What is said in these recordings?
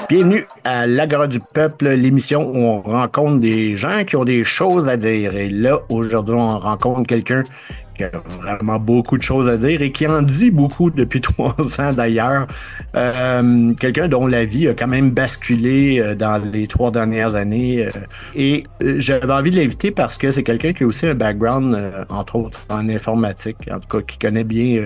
Bienvenue à l'Agora du Peuple, l'émission où on rencontre des gens qui ont des choses à dire. Et là, aujourd'hui, on rencontre quelqu'un qui a vraiment beaucoup de choses à dire et qui en dit beaucoup depuis 3 ans d'ailleurs. Quelqu'un dont la vie a quand même basculé dans les 3 dernières années. J'avais envie de l'inviter parce que c'est quelqu'un qui a aussi un background, entre autres, en informatique, en tout cas, qui connaît bien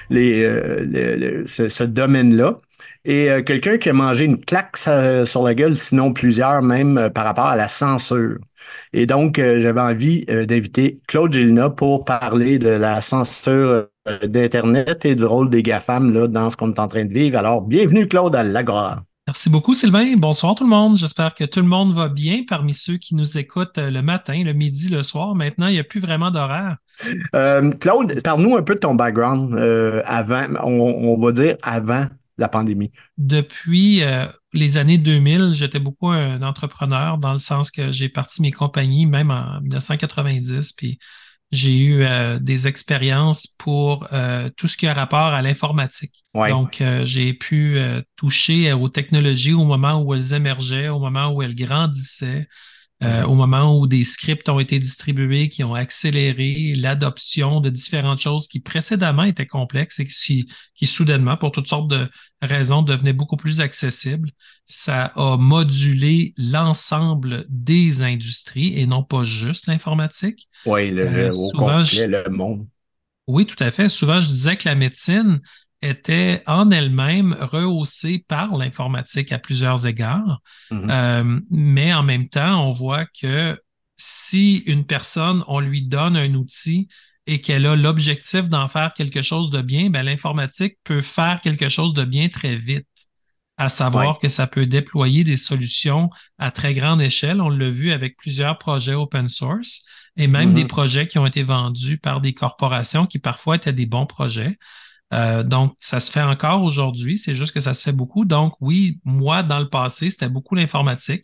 ce domaine-là. Quelqu'un qui a mangé une claque sur la gueule, sinon plusieurs, même par rapport à la censure. Et donc, j'avais envie d'inviter Claude Gélina pour parler de la censure d'Internet et du rôle des GAFAM là, dans ce qu'on est en train de vivre. Alors, bienvenue, Claude, à l'Agora. Merci beaucoup, Sylvain. Bonsoir tout le monde. J'espère que tout le monde va bien parmi ceux qui nous écoutent le matin, le midi, le soir. Maintenant, il n'y a plus vraiment d'horaire. Claude, parle-nous un peu de ton background avant, on va dire avant la pandémie. Depuis les années 2000, j'étais beaucoup un entrepreneur dans le sens que j'ai parti mes compagnies même en 1990, puis j'ai eu des expériences pour tout ce qui a rapport à l'informatique. Oui. Donc, j'ai pu toucher aux technologies au moment où elles émergeaient, au moment où elles grandissaient. Au moment où des scripts ont été distribués qui ont accéléré l'adoption de différentes choses qui précédemment étaient complexes et qui soudainement, pour toutes sortes de raisons, devenaient beaucoup plus accessibles. Ça a modulé l'ensemble des industries et non pas juste l'informatique. Oui, au Souvent, complet, le monde. oui, tout à fait. Souvent, je disais que la médecine était en elle-même rehaussée par l'informatique à plusieurs égards. Mhm. Mais en même temps, on voit que si une personne, on lui donne un outil et qu'elle a l'objectif d'en faire quelque chose de bien, ben, l'informatique peut faire quelque chose de bien très vite, à Oui. savoir que ça peut déployer des solutions à très grande échelle. On l'a vu avec plusieurs projets open source et même des Mhm. projets qui ont été vendus par des corporations qui parfois étaient des bons projets. Donc, ça se fait encore aujourd'hui, c'est juste que ça se fait beaucoup. Donc, oui, moi, dans le passé, c'était beaucoup l'informatique.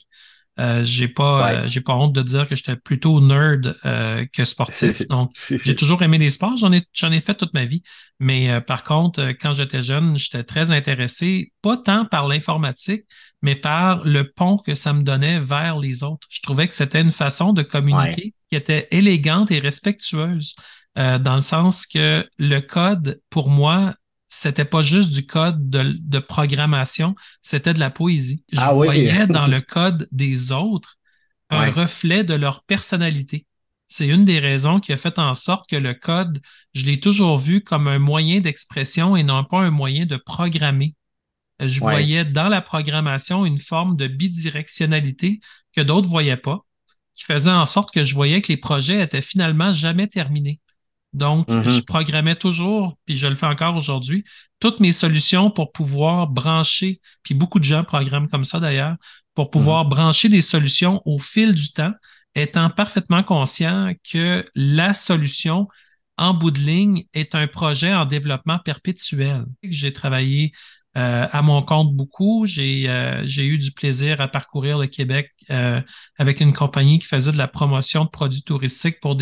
Ouais. J'ai pas honte de dire que j'étais plutôt nerd que sportif. Donc, j'ai toujours aimé les sports. J'en ai fait toute ma vie. Mais par contre, quand j'étais jeune, j'étais très intéressé, pas tant par l'informatique, mais par le pont que ça me donnait vers les autres. Je trouvais que c'était une façon de Ouais. communiquer qui était élégante et respectueuse, dans le sens que le code, pour moi, c'était pas juste du code de programmation, c'était de la poésie. Je Ah oui. voyais dans le code des autres un Ouais. reflet de leur personnalité. C'est une des raisons qui a fait en sorte que le code, je l'ai toujours vu comme un moyen d'expression et non pas un moyen de programmer. Je Ouais. voyais dans la programmation une forme de bidirectionnalité que d'autres ne voyaient pas, qui faisait en sorte que je voyais que les projets étaient finalement jamais terminés. Donc, je Mhm. programmais toujours, puis je le fais encore aujourd'hui, toutes mes solutions pour pouvoir brancher, puis beaucoup de gens programment comme ça d'ailleurs, pour Mhm. pouvoir brancher des solutions au fil du temps, étant parfaitement conscient que la solution, en bout de ligne, est un projet en développement perpétuel. J'ai travaillé à mon compte beaucoup. J'ai eu du plaisir à parcourir le Québec avec une compagnie qui faisait de la promotion de produits touristiques pour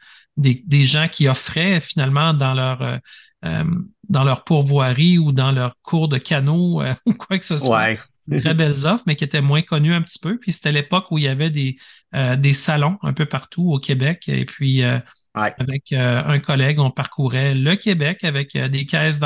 des gens qui offraient finalement euh, dans leur pourvoirie ou dans leur cours de canot ou quoi que ce soit. Ouais. Très belles offres, mais qui étaient moins connues un petit peu. Puis c'était l'époque où il y avait des salons un peu partout au Québec. Et puis, Ouais. avec un collègue, on parcourait le Québec avec des caisses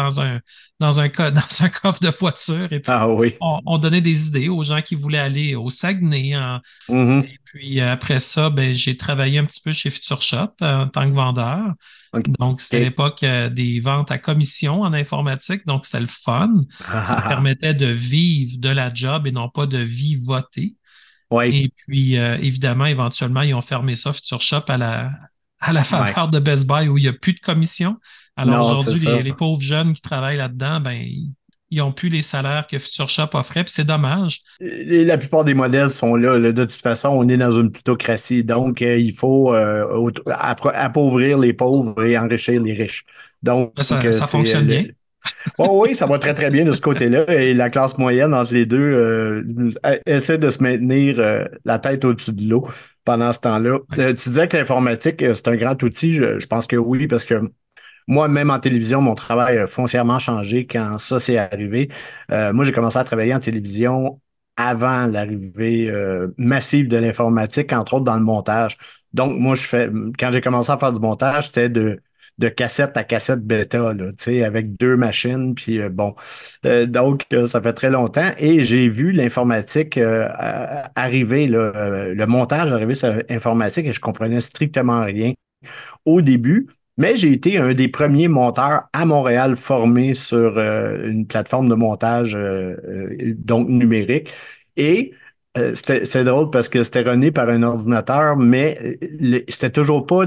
dans un coffre de voiture. Et puis, Ah oui. on donnait des idées aux gens qui voulaient aller au Saguenay, Mhm. et puis après ça, ben, j'ai travaillé un petit peu chez Future Shop en tant que vendeur. Donc, c'était OK. l'époque des ventes à commission en informatique. Donc, c'était le fun. Ça permettait de vivre de la job et non pas de vivoter. Oui. Et puis, évidemment, éventuellement, ils ont fermé ça, Future Shop, à la Ouais. faveur de Best Buy où il n'y a plus de commission. Alors Non, c'est aujourd'hui, ça. les pauvres jeunes qui travaillent là-dedans, ben, ils n'ont plus les salaires que Future Shop offrait. Puis c'est dommage. La plupart des modèles sont là, là. De toute façon, on est dans une plutocratie. Donc, il faut appauvrir les pauvres et enrichir les riches. Donc, Ça c'est fonctionne bien. oh oui, ça va très, très bien de ce côté-là. Et la classe moyenne entre les deux essaie de se maintenir la tête au-dessus de l'eau pendant ce temps-là. Ouais. Tu disais que l'informatique, c'est un grand outil. Je pense que oui, parce que moi, même en télévision, mon travail a foncièrement changé quand ça s'est arrivé. Moi, j'ai commencé à travailler en télévision. avant l'arrivée massive de l'informatique, entre autres dans le montage. Donc, moi, quand j'ai commencé à faire du montage, c'était de cassette à cassette bêta, là, tu sais, avec deux machines, puis bon. Ça fait très longtemps. Et j'ai vu l'informatique arriver, là, le montage arriver sur l'informatique et je comprenais strictement rien au début. Mais j'ai été un des premiers monteurs à Montréal formés sur une plateforme de montage donc numérique. Et c'était drôle parce que c'était runné par un ordinateur, mais c'était toujours pas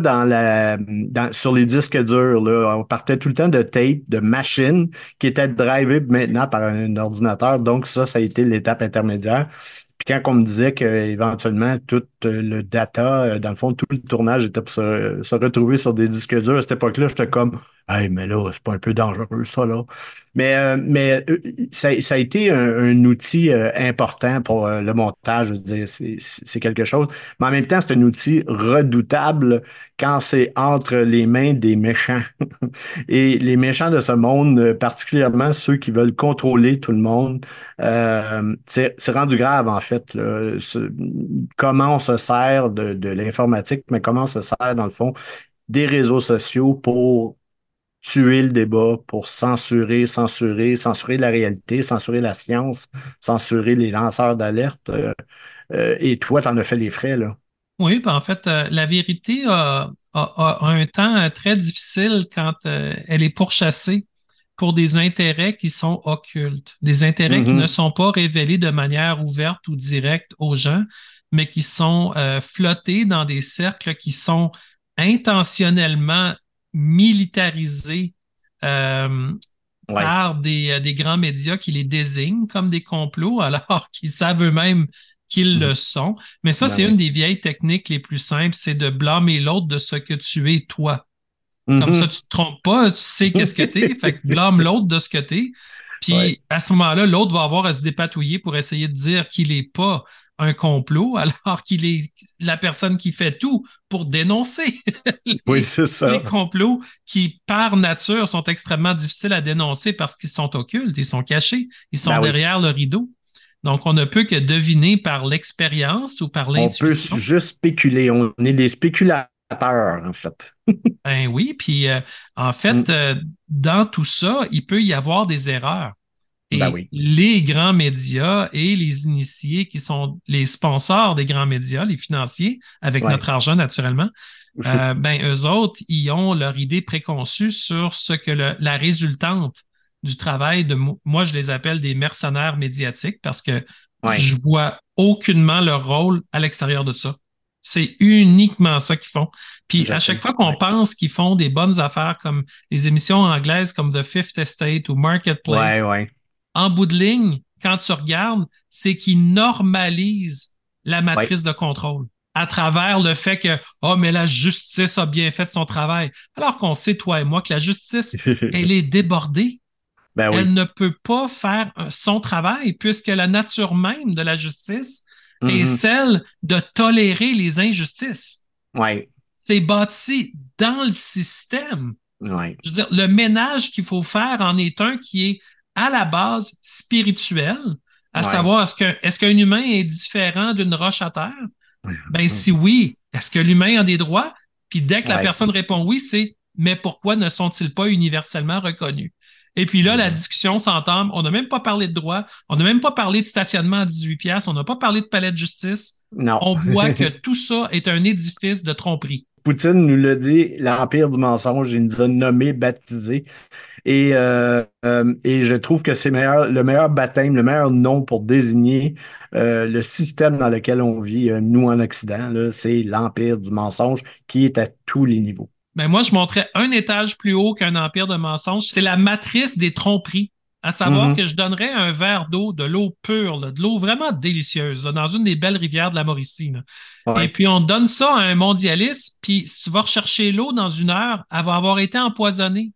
sur les disques durs, là. On partait tout le temps de tape, de machines qui étaient drivées maintenant par un ordinateur. Donc ça a été l'étape intermédiaire. Puis quand on me disait qu'éventuellement, tout le data, dans le fond, tout le tournage était pour se retrouver sur des disques durs, à cette époque-là, j'étais comme, hey, mais là, c'est pas un peu dangereux, ça, là. Ça a été un outil important pour le montage, je veux dire, c'est quelque chose. Mais en même temps, c'est un outil redoutable quand c'est entre les mains des méchants. Et les méchants de ce monde, particulièrement ceux qui veulent contrôler tout le monde, c'est rendu grave, en fait, là. Comment on se sert de l'informatique, mais comment on se sert, dans le fond, des réseaux sociaux pour tuer le débat, pour censurer la réalité, censurer la science, censurer les lanceurs d'alerte. Et toi, tu en as fait les frais, là. Oui, ben en fait, la vérité a un temps très difficile quand elle est pourchassée pour des intérêts qui sont occultes, des intérêts qui ne Mhm. sont pas révélés de manière ouverte ou directe aux gens, mais qui sont flottés dans des cercles qui sont intentionnellement militarisés euh, Ouais. par des grands médias qui les désignent comme des complots, alors qu'ils savent eux-mêmes qu'ils Mhm. le sont. Mais ça, Ben c'est une oui. des vieilles techniques les plus simples, c'est de blâmer l'autre de ce que tu es toi. Comme ça, Mhm. tu te trompes pas, tu sais qu'est-ce que t'es, fait que blâme l'autre de ce que t'es. Ouais. Puis à ce moment-là, l'autre va avoir à se dépatouiller pour essayer de dire qu'il n'est pas un complot, alors qu'il est la personne qui fait tout pour dénoncer Oui, les, c'est les ça. complots qui, par nature, sont extrêmement difficiles à dénoncer parce qu'ils sont occultes, ils sont cachés, ils sont Ben oui. derrière le rideau. Donc, on ne peut que deviner par l'expérience ou par On peut l'intuition. juste spéculer. On est des spéculateurs, en fait. Ben oui, puis en fait, Mm. dans tout ça, il peut y avoir des erreurs. Ben Et oui. les grands médias et les initiés qui sont les sponsors des grands médias, les financiers, avec Ouais. notre argent naturellement, ben eux autres, ils ont leur idée préconçue sur ce que la résultante du travail de moi, je les appelle des mercenaires médiatiques parce que Ouais. je vois aucunement leur rôle à l'extérieur de ça. C'est uniquement ça qu'ils font. Puis Je à chaque sais. fois qu'on Ouais. pense qu'ils font des bonnes affaires comme les émissions anglaises comme The Fifth Estate ou Ouais, Marketplace, ouais. en bout de ligne, quand tu regardes, c'est qu'ils normalisent la Ouais. matrice de contrôle à travers le fait que, oh, mais la justice a bien fait son travail. Alors qu'on sait, toi et moi, que la justice, elle est débordée. Ben Elle oui. ne peut pas faire son travail puisque la nature même de la justice est Mhm. celle de tolérer les injustices. Ouais. C'est bâti dans le système. Ouais. Je veux dire, le ménage qu'il faut faire en est un qui est à la base spirituel, à Ouais. savoir est-ce qu'un humain est différent d'une roche à terre? Ben si oui, est-ce que l'humain a des droits? Puis dès que la Ouais. personne répond oui, c'est mais pourquoi ne sont-ils pas universellement reconnus? Et puis là, la Mhm. discussion s'entame. On n'a même pas parlé de droit, on n'a même pas parlé de stationnement à 18 piastres, on n'a pas parlé de palais de justice. Non. On voit que tout ça est un édifice de tromperie. Poutine nous l'a dit, l'empire du mensonge, il nous a nommés, baptisés. Et je trouve que c'est le meilleur baptême, le meilleur nom pour désigner le système dans lequel on vit, nous en Occident, là, c'est l'empire du mensonge qui est à tous les niveaux. Ben moi, je montrais un étage plus haut qu'un empire de mensonges. C'est la matrice des tromperies. À savoir Mhm. que je donnerais un verre d'eau, de l'eau pure, là, de l'eau vraiment délicieuse, là, dans une des belles rivières de la Mauricie. Là. Et Ouais. puis, on donne ça à un mondialiste, puis si tu vas rechercher l'eau dans une heure, elle va avoir été empoisonnée.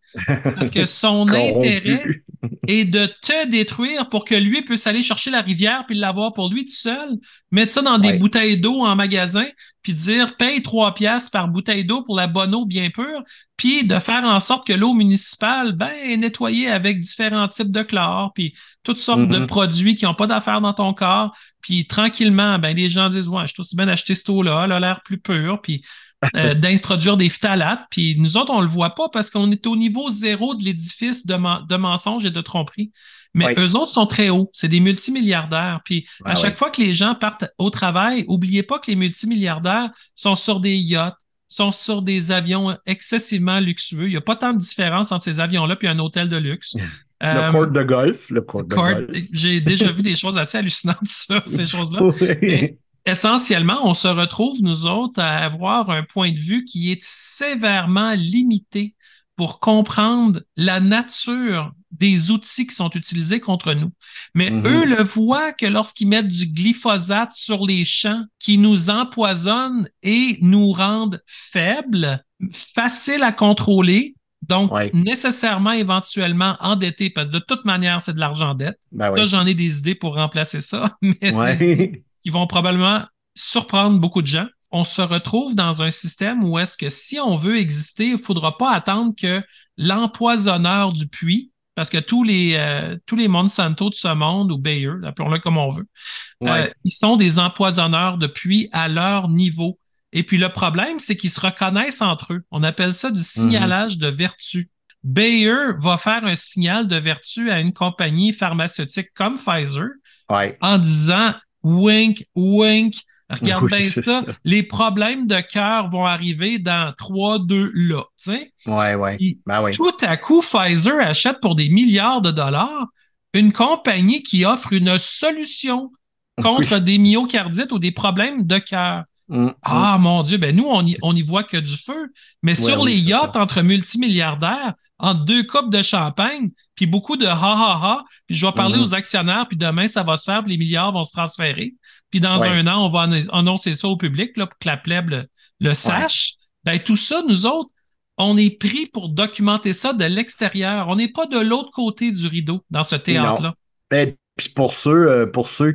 Parce que son intérêt Corrompu. est de te détruire pour que lui puisse aller chercher la rivière puis l'avoir pour lui tout seul, mettre ça dans des Ouais. bouteilles d'eau en magasin, puis dire paye 3 piastres par bouteille d'eau pour la bonne eau bien pure, puis de faire en sorte que l'eau municipale ben, est nettoyée avec différents types de chlore, puis toutes sortes de Mhm. produits qui n'ont pas d'affaires dans ton corps, puis tranquillement, ben, les gens disent ouais, je trouve aussi bien d'acheter cette eau-là, elle a l'air plus pure, puis d'introduire des phtalates. Puis nous autres, on le voit pas parce qu'on est au niveau zéro de l'édifice de mensonges et de tromperies. Mais Ouais. eux autres sont très hauts. C'est des multimilliardaires. Puis à Ah chaque ouais. fois que les gens partent au travail, oubliez pas que les multimilliardaires sont sur des yachts, sont sur des avions excessivement luxueux. Il n'y a pas tant de différence entre ces avions-là puis un hôtel de luxe. Le Euh, court de golf. Le court de Court, golf. j'ai déjà vu des choses assez hallucinantes sur ces choses-là. Mais Oui. essentiellement, on se retrouve, nous autres, à avoir un point de vue qui est sévèrement limité pour comprendre la nature des outils qui sont utilisés contre nous. Mais eux Mhm. le voient que lorsqu'ils mettent du glyphosate sur les champs qui nous empoisonnent et nous rendent faibles, faciles à contrôler, donc Ouais. nécessairement, éventuellement endettés, parce que de toute manière, c'est de l'argent dette. Ben Ça, oui. j'en ai des idées pour remplacer ça, mais c'est des idées Ouais. qui vont probablement surprendre beaucoup de gens. On se retrouve dans un système où est-ce que si on veut exister, il ne faudra pas attendre que l'empoisonneur du puits, parce que tous les Monsanto de ce monde, ou Bayer, appelons-le comme on veut, Ouais. ils sont des empoisonneurs de puits à leur niveau. Et puis le problème, c'est qu'ils se reconnaissent entre eux. On appelle ça du Mhm. signalage de vertu. Bayer va faire un signal de vertu à une compagnie pharmaceutique comme Pfizer Ouais. en disant wink, wink, regarde Oui, bien c'est ça, ça. les problèmes de cœur vont arriver dans 3, 2 là. T'sais? Ouais, ouais. Puis, Ben oui. tout à coup, Pfizer achète pour des milliards de dollars une compagnie qui offre une solution contre Oui. des myocardites ou des problèmes de cœur. Mhm. Ah, mon Dieu, ben nous, on y voit que du feu. Mais Ouais, sur oui, les c'est ça. yachts entre multimilliardaires, entre deux coupes de champagne, puis beaucoup de ha ha ha, puis je vais parler aux Mhm. actionnaires, puis demain, ça va se faire, puis les milliards vont se transférer. Puis dans Ouais. un an, on va annoncer ça au public là, pour que la plèbe le Ouais. sache. Ben, tout ça, nous autres, on est pris pour documenter ça de l'extérieur. On n'est pas de l'autre côté du rideau dans ce Non. théâtre-là. Et puis pour ceux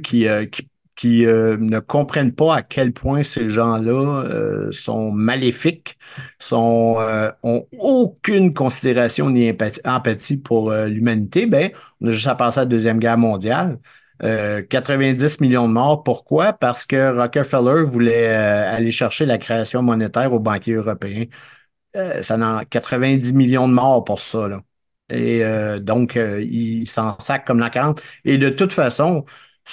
qui ne comprennent pas à quel point ces gens-là sont maléfiques, ont aucune considération ni empathie pour l'humanité, ben, on a juste à penser à la Deuxième Guerre mondiale. 90 millions de morts. Pourquoi? Parce que Rockefeller voulait aller chercher la création monétaire aux banquiers européens. Ça en a 90 millions de morts pour ça, là. Et donc, ils s'en sacent comme la 40. Et de toute façon,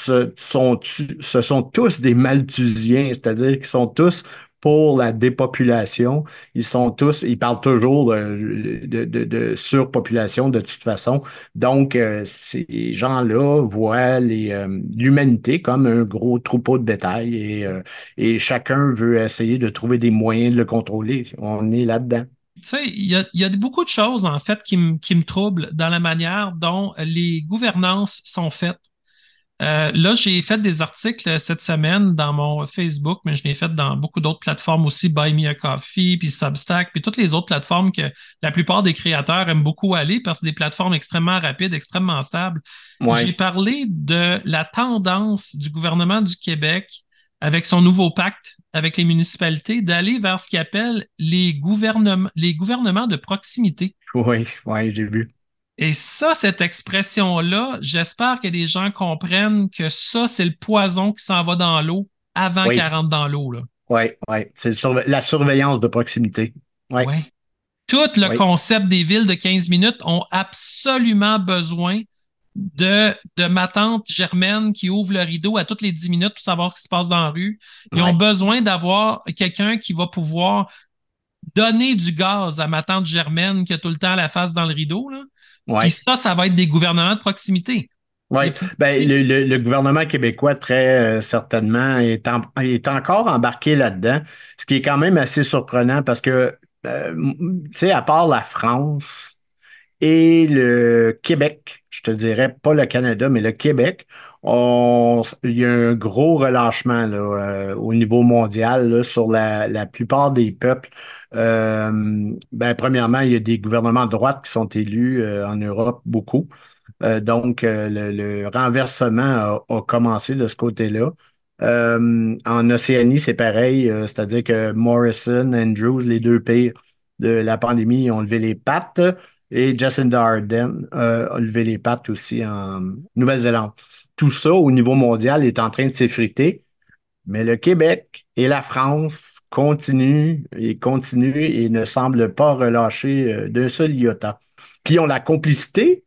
ce sont tous des Malthusiens, c'est-à-dire qu'ils sont tous pour la dépopulation. Ils parlent toujours de surpopulation de toute façon. Donc, ces gens-là voient l'humanité comme un gros troupeau de bétail et chacun veut essayer de trouver des moyens de le contrôler. On est là-dedans. Tu sais, il y a beaucoup de choses, en fait, qui me troublent dans la manière dont les gouvernances sont faites. Là, j'ai fait des articles cette semaine dans mon Facebook, mais je l'ai fait dans beaucoup d'autres plateformes aussi, Buy Me a Coffee, puis Substack, puis toutes les autres plateformes que la plupart des créateurs aiment beaucoup aller parce que c'est des plateformes extrêmement rapides, extrêmement stables. J'ai Ouais, parlé de la tendance du gouvernement du Québec avec son nouveau pacte avec les municipalités d'aller vers ce qu'il appelle les gouvernements de proximité. oui, oui, j'ai vu. Et ça, cette expression-là, j'espère que les gens comprennent que ça, c'est le poison qui s'en va dans l'eau avant qu'elle Oui, rentre dans l'eau, là. oui, oui. C'est la surveillance de proximité. Oui, Ouais. Tout le oui, concept des villes de 15 minutes ont absolument besoin de ma tante Germaine qui ouvre le rideau à toutes les 10 minutes pour savoir ce qui se passe dans la rue. Ils ont oui, besoin d'avoir quelqu'un qui va pouvoir donner du gaz à ma tante Germaine qui a tout le temps la face dans le rideau, là. Puis oui. ça va être des gouvernements de proximité. Oui, Et puis, ben, le gouvernement québécois, très certainement, est encore embarqué là-dedans, ce qui est quand même assez surprenant parce que, tu sais, à part la France, et le Québec, je te dirais pas le Canada, mais le Québec, il y a un gros relâchement là, au niveau mondial là, sur la plupart des peuples. Premièrement, il y a des gouvernements de droite qui sont élus en Europe, beaucoup. Donc, le renversement a commencé de ce côté-là. En Océanie, c'est pareil, c'est-à-dire que Morrison, Andrews, les deux pires de la pandémie, ont levé les pattes et Jacinda Ardern a levé les pattes aussi en Nouvelle-Zélande. Tout ça, au niveau mondial, est en train de s'effriter, mais le Québec et la France continuent et ne semblent pas relâcher d'un seul iota. Puis ont la complicité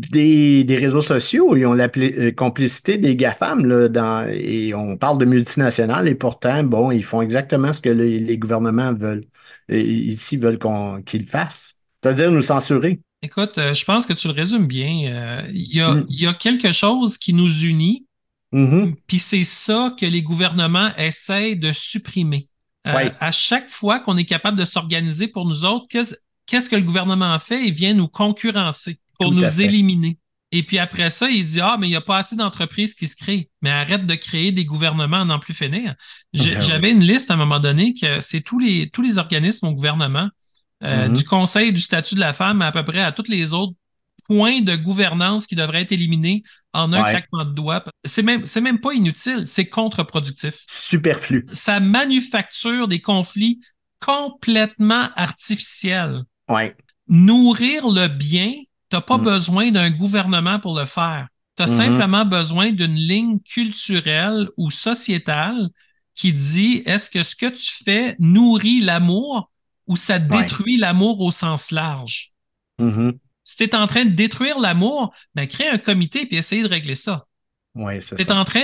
des réseaux sociaux, ils ont la complicité des GAFAM, là, et on parle de multinationales, et pourtant, bon, ils font exactement ce que les gouvernements veulent. Et ici, veulent qu'ils fassent. C'est-à-dire nous censurer. Écoute, je pense que tu le résumes bien. Mm. Il y a quelque chose qui nous unit, Mhm. puis c'est ça que les gouvernements essaient de supprimer. Oui, À chaque fois qu'on est capable de s'organiser pour nous autres, qu'est-ce que le gouvernement fait? Il vient nous concurrencer pour tout à nous fait. éliminer. Et puis après ça, il dit, ah, mais il n'y a pas assez d'entreprises qui se créent. Mais arrête de créer des gouvernements à n'en plus finir. Ben oui. J'avais une liste à un moment donné que c'est tous les organismes au gouvernement, du Mhm. Conseil du statut de la femme à peu près à tous les autres points de gouvernance qui devraient être éliminés en un Ouais. claquement de doigts. C'est même pas inutile, c'est contre-productif. Superflu. Ça manufacture des conflits complètement artificiels. Ouais. Nourrir le bien, tu n'as pas Mm. besoin d'un gouvernement pour le faire. Tu as Mhm. simplement besoin d'une ligne culturelle ou sociétale qui dit est-ce que ce que tu fais nourrit l'amour ou ça Ouais. détruit l'amour au sens large? Mhm. Si tu es en train de détruire l'amour, ben, crée un comité et essaye de régler ça. Ouais, c'est Si tu es ça. en train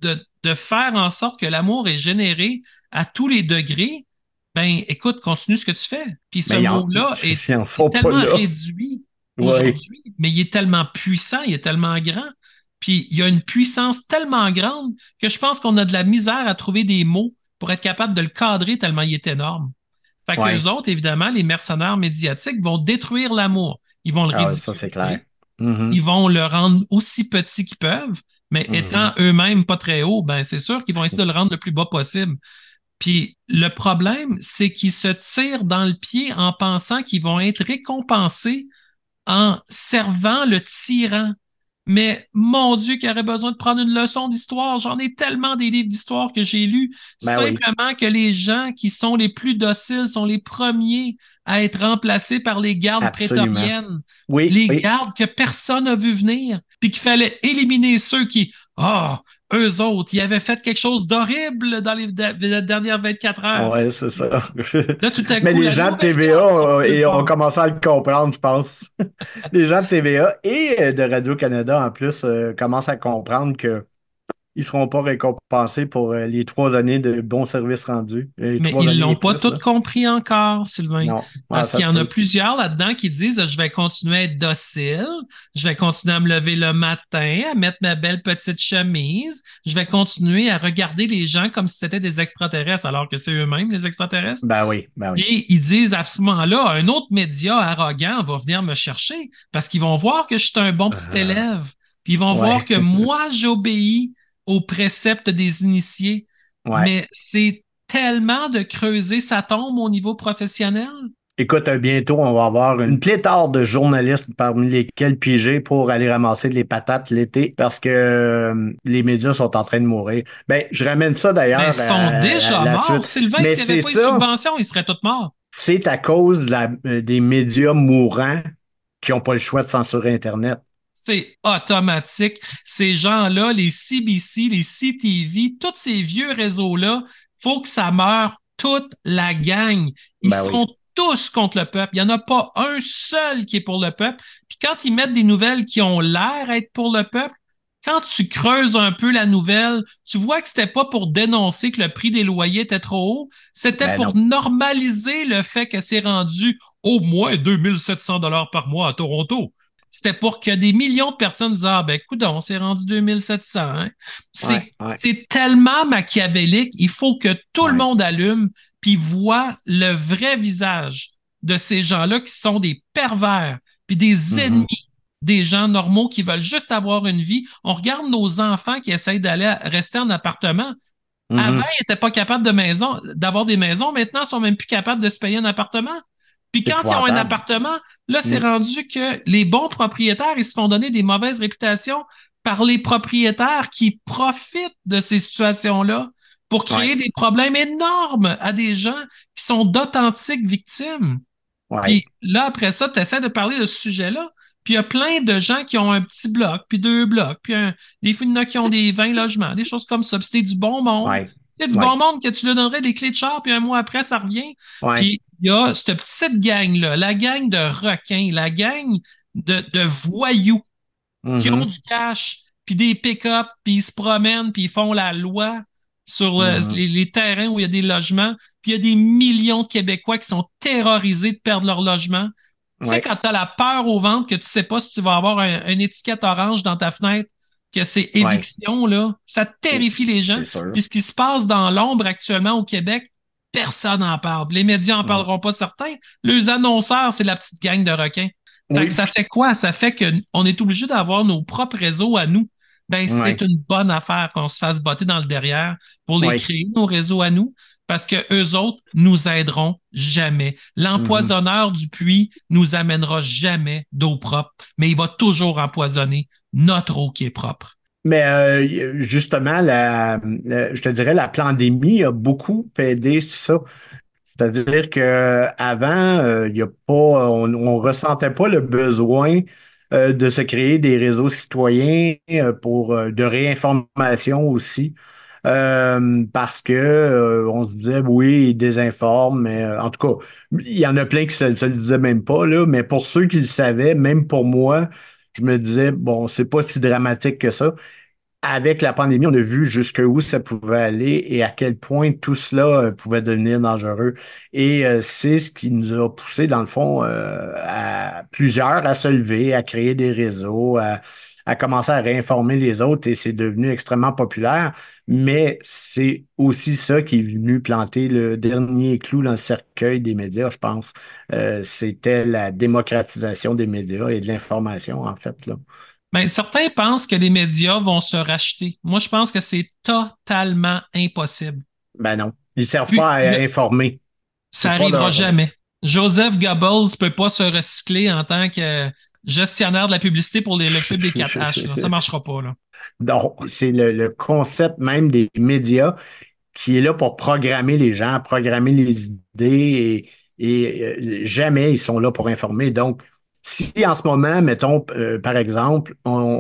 de faire en sorte que l'amour est généré à tous les degrés, ben écoute, continue ce que tu fais. Puis ce Mais mot-là ils en est sont pas tellement là. réduit Ouais. aujourd'hui, mais il est tellement puissant, il est tellement grand. Puis il y a une puissance tellement grande que je pense qu'on a de la misère à trouver des mots pour être capable de le cadrer tellement il est énorme. Fait qu'eux Ouais. autres, évidemment, les mercenaires médiatiques vont détruire l'amour. Ils vont le Ah, ça, c'est clair. ridiculiser, Mhm. ils vont le rendre aussi petit qu'ils peuvent, mais étant Mhm. eux-mêmes pas très hauts, ben c'est sûr qu'ils vont essayer de le rendre le plus bas possible. Puis le problème, c'est qu'ils se tirent dans le pied en pensant qu'ils vont être récompensés en servant le tyran. Mais mon Dieu, qui aurait besoin de prendre une leçon d'histoire. J'en ai tellement des livres d'histoire que j'ai lus. Ben oui, Simplement que les gens qui sont les plus dociles sont les premiers à être remplacés par les gardes absolument. prétoriennes. Oui, Les oui. gardes que personne n'a vu venir. Puis qu'il fallait éliminer ceux qui, ah, eux autres, ils avaient fait quelque chose d'horrible dans les dernières 24 heures. Ouais, c'est ça. Là, tout à Mais coup, les la gens de nouvelle TVA garde sort de nulle ont part. commencé à le comprendre, je pense. Les gens de TVA et de Radio-Canada, en plus, commencent à comprendre qu'ils ne seront pas récompensés pour les 3 années de bons services rendus. Les Mais trois ils années l'ont et pas plus, tout là. compris encore, Sylvain. Non. Ah, Parce ça qu'il y se en a peut. plusieurs là-dedans qui disent je vais continuer à être docile, je vais continuer à me lever le matin, à mettre ma belle petite chemise, je vais continuer à regarder les gens comme si c'était des extraterrestres, alors que c'est eux-mêmes les extraterrestres. Ben oui, ben oui. Et ils disent à ce moment-là, un autre média arrogant va venir me chercher parce qu'ils vont voir que je suis un bon petit Euh, élève. Puis ils vont voir ouais, que moi, j'obéis aux préceptes des initiés. ouais. Mais c'est tellement de creuser sa tombe au niveau professionnel. Écoute, bientôt, on va avoir une pléthore de journalistes parmi lesquels piger pour aller ramasser les patates l'été parce que les médias sont en train de mourir. Ben, je ramène ça Ben, ils d'ailleurs sont à déjà la morts. suite. Sylvain, Mais s'il n'y avait c'est pas eu de ça, subvention, ils seraient tous morts. c'est à cause des médias mourants qui n'ont pas le choix de censurer Internet. C'est automatique. Ces gens-là, les CBC, les CTV, tous ces vieux réseaux-là, faut que ça meure toute la gang. Ils Ben oui. sont tous contre le peuple. Il n'y en a pas un seul qui est pour le peuple. Puis quand ils mettent des nouvelles qui ont l'air d'être pour le peuple, quand tu creuses un peu la nouvelle, tu vois que c'était pas pour dénoncer que le prix des loyers était trop haut, c'était Ben pour non. normaliser le fait que c'est rendu au moins 2700 $ par mois à Toronto. C'était pour que des millions de personnes disent ah ben écoute, on s'est rendu 2700. Hein? Ouais, ouais, C'est tellement machiavélique, il faut que tout le ouais. monde allume puis voit le vrai visage de ces gens-là qui sont des pervers, puis des Mhm. ennemis des gens normaux qui veulent juste avoir une vie. On regarde nos enfants qui essayent rester en appartement. Avant, Mhm. ils n'étaient pas capables d'avoir des maisons. Maintenant, ils sont même plus capables de se payer un appartement. Puis C'est quand ils ont un épouvantable. appartement, là, c'est Mhm. rendu que les bons propriétaires, ils se font donner des mauvaises réputations par les propriétaires qui profitent de ces situations-là pour Ouais, créer des problèmes énormes à des gens qui sont d'authentiques victimes. ouais. Puis là, après ça, tu essaies de parler de ce sujet-là. Puis il y a plein de gens qui ont un petit bloc, puis deux blocs, des filles qui ont des 20 logements, des choses comme ça. Puis c'est du bon monde. Ouais, C'est du ouais, bon monde que tu leur donnerais des clés de char, puis un mois après, ça revient. ouais. Puis il y a cette petite gang-là, la gang de requins, la gang de voyous qui ont Mhm. du cash, puis des pick-up, puis ils se promènent, puis ils font la loi sur Mhm. les terrains où il y a des logements, puis il y a des millions de Québécois qui sont terrorisés de perdre leur logement. Tu sais, Ouais, quand tu as la peur au ventre, que tu sais pas si tu vas avoir une étiquette orange dans ta fenêtre, que c'est ouais. éviction, là, ça terrifie les gens. C'est sûr. Puis ce qui se passe dans l'ombre actuellement au Québec, personne n'en parle. Les médias n'en Mhm. parleront pas certains. Les annonceurs, c'est la petite gang de requins. Fait que Oui, ça fait quoi? Ça fait qu'on est obligé d'avoir nos propres réseaux à nous. Ben, c'est ouais, une bonne affaire qu'on se fasse botter dans le derrière pour les ouais. créer, nos réseaux à nous, parce que eux autres nous aideront jamais. Mhm. L'empoisonneur du puits nous amènera jamais d'eau propre, mais il va toujours empoisonner notre eau qui est propre. Mais justement, je te dirais, la pandémie a beaucoup aidé ça. C'est-à-dire qu'avant, il y a pas, on ressentait pas le besoin de se créer des réseaux citoyens pour de réinformation aussi. Parce que on se disait oui, ils désinforment, mais en tout cas, il y en a plein qui se le disaient même pas, là, mais pour ceux qui le savaient, même pour moi, je me disais, bon, c'est pas si dramatique que ça. Avec la pandémie, on a vu jusqu'où ça pouvait aller et à quel point tout cela pouvait devenir dangereux. Et c'est ce qui nous a poussé, dans le fond, à plusieurs à se lever, à créer des réseaux, à commencer à réinformer les autres et c'est devenu extrêmement populaire. Mais c'est aussi ça qui est venu planter le dernier clou dans le cercueil des médias, je pense. C'était la démocratisation des médias et de l'information, en fait, là. Ben, certains pensent que les médias vont se racheter. Moi, je pense que c'est totalement impossible. Ben non, ils servent pas Puis, à informer. ça C'est pas arrivera leur. jamais. Joseph Goebbels peut pas se recycler en tant que gestionnaire de la publicité pour le club des 4H. Là. Ça marchera pas, là. Donc, c'est le concept même des médias qui est là pour programmer les gens, programmer les idées et jamais ils sont là pour informer. Donc, si en ce moment, mettons, par exemple,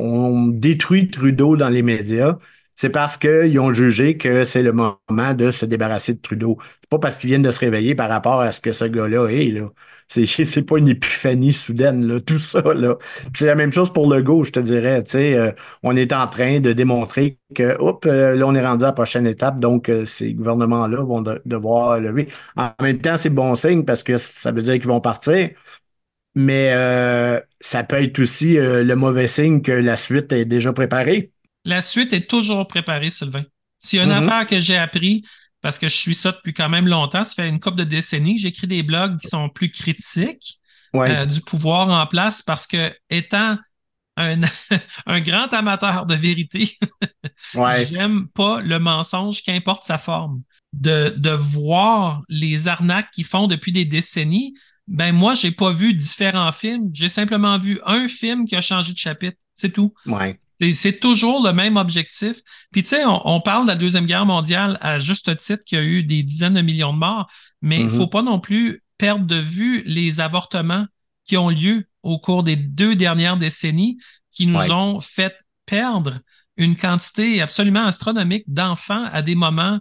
on détruit Trudeau dans les médias, c'est parce qu'ils ont jugé que c'est le moment de se débarrasser de Trudeau. C'est pas parce qu'ils viennent de se réveiller par rapport à ce que ce gars-là est, là. C'est pas une épiphanie soudaine, là, tout ça, là. Puis c'est la même chose pour Legault, je te dirais, tu sais. On est en train de démontrer que, là, on est rendu à la prochaine étape, donc ces gouvernements-là vont devoir lever. En même temps, c'est bon signe parce que ça veut dire qu'ils vont partir, mais ça peut être aussi le mauvais signe que la suite est déjà préparée. La suite est toujours préparée, Sylvain. S'il y a une Mhm. affaire que j'ai appris, parce que je suis ça depuis quand même longtemps, ça fait une couple de décennies, j'écris des blogs qui sont plus critiques Ouais, du pouvoir en place parce que étant un, un grand amateur de vérité, ouais, j'aime pas le mensonge, qu'importe sa forme. De voir les arnaques qu'ils font depuis des décennies, ben moi, j'ai pas vu différents films. J'ai simplement vu un film qui a changé de chapitre. C'est tout. ouais. C'est toujours le même objectif. Puis tu sais, on parle de la Deuxième Guerre mondiale à juste titre qu'il y a eu des dizaines de millions de morts, mais il faut Mhm. pas non plus perdre de vue les avortements qui ont lieu au cours des 2 dernières décennies qui nous Ouais. ont fait perdre une quantité absolument astronomique d'enfants à des moments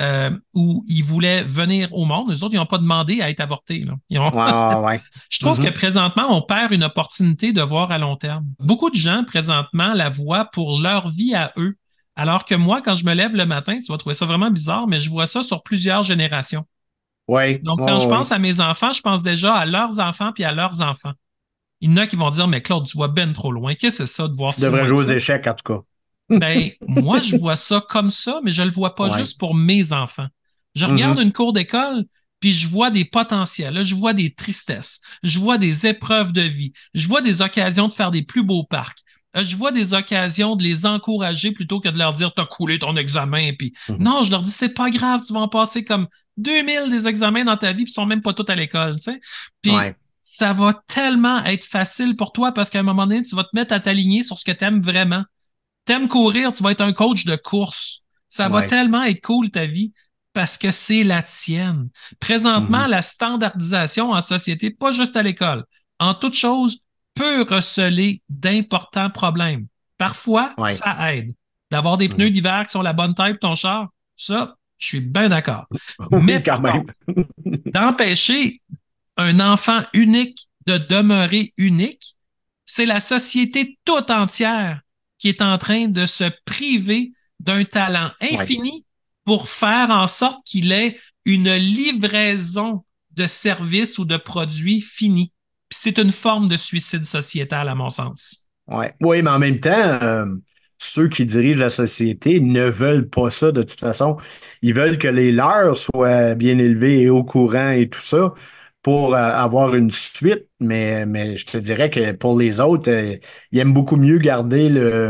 où ils voulaient venir au monde. Les autres, ils n'ont pas demandé à être avortés. Là. Ouais, ouais, ouais. Je trouve que Mhm. présentement, on perd une opportunité de voir à long terme. Beaucoup de gens, présentement, la voient pour leur vie à eux. Alors que moi, quand je me lève le matin, tu vas trouver ça vraiment bizarre, mais je vois ça sur plusieurs générations. Ouais, Donc, ouais, quand je pense ouais. à mes enfants, je pense déjà à leurs enfants puis à leurs enfants. Il y en a qui vont dire, mais Claude, tu vois ben trop loin. Qu'est-ce que c'est ça de voir Tu si devrais loin que jouer aux ça? échecs, en tout cas. Ben, moi, je vois ça comme ça, mais je le vois pas Ouais. juste pour mes enfants. Je regarde Mhm. une cour d'école, puis je vois des potentiels, là, je vois des tristesses, je vois des épreuves de vie, je vois des occasions de faire des plus beaux parcs, je vois des occasions de les encourager plutôt que de leur dire t'as coulé ton examen. Puis Mhm. non, je leur dis c'est pas grave, tu vas en passer comme 2000 des examens dans ta vie, puis ils sont même pas tous à l'école, tu sais. Puis Ouais, ça va tellement être facile pour toi parce qu'à un moment donné, tu vas te mettre à t'aligner sur ce que tu aimes vraiment. T'aimes courir, tu vas être un coach de course. Ça va ouais. tellement être cool ta vie parce que c'est la tienne. Présentement, Mhm. la standardisation en société, pas juste à l'école, en toute chose, peut receler d'importants problèmes. Parfois, Ouais. ça aide. D'avoir des pneus Mhm. d'hiver qui sont la bonne taille pour ton char, ça, je suis bien d'accord. Mais Oui, quand par même. contre, d'empêcher un enfant unique de demeurer unique, c'est la société toute entière qui est en train de se priver d'un talent Ouais. infini pour faire en sorte qu'il ait une livraison de services ou de produits finis. Puis c'est une forme de suicide sociétal, à mon sens. Ouais. Oui, mais en même temps, ceux qui dirigent la société ne veulent pas ça de toute façon. Ils veulent que les leurs soient bien élevés et au courant et tout ça pour avoir une suite. Mais je te dirais que pour les autres, ils aiment beaucoup mieux garder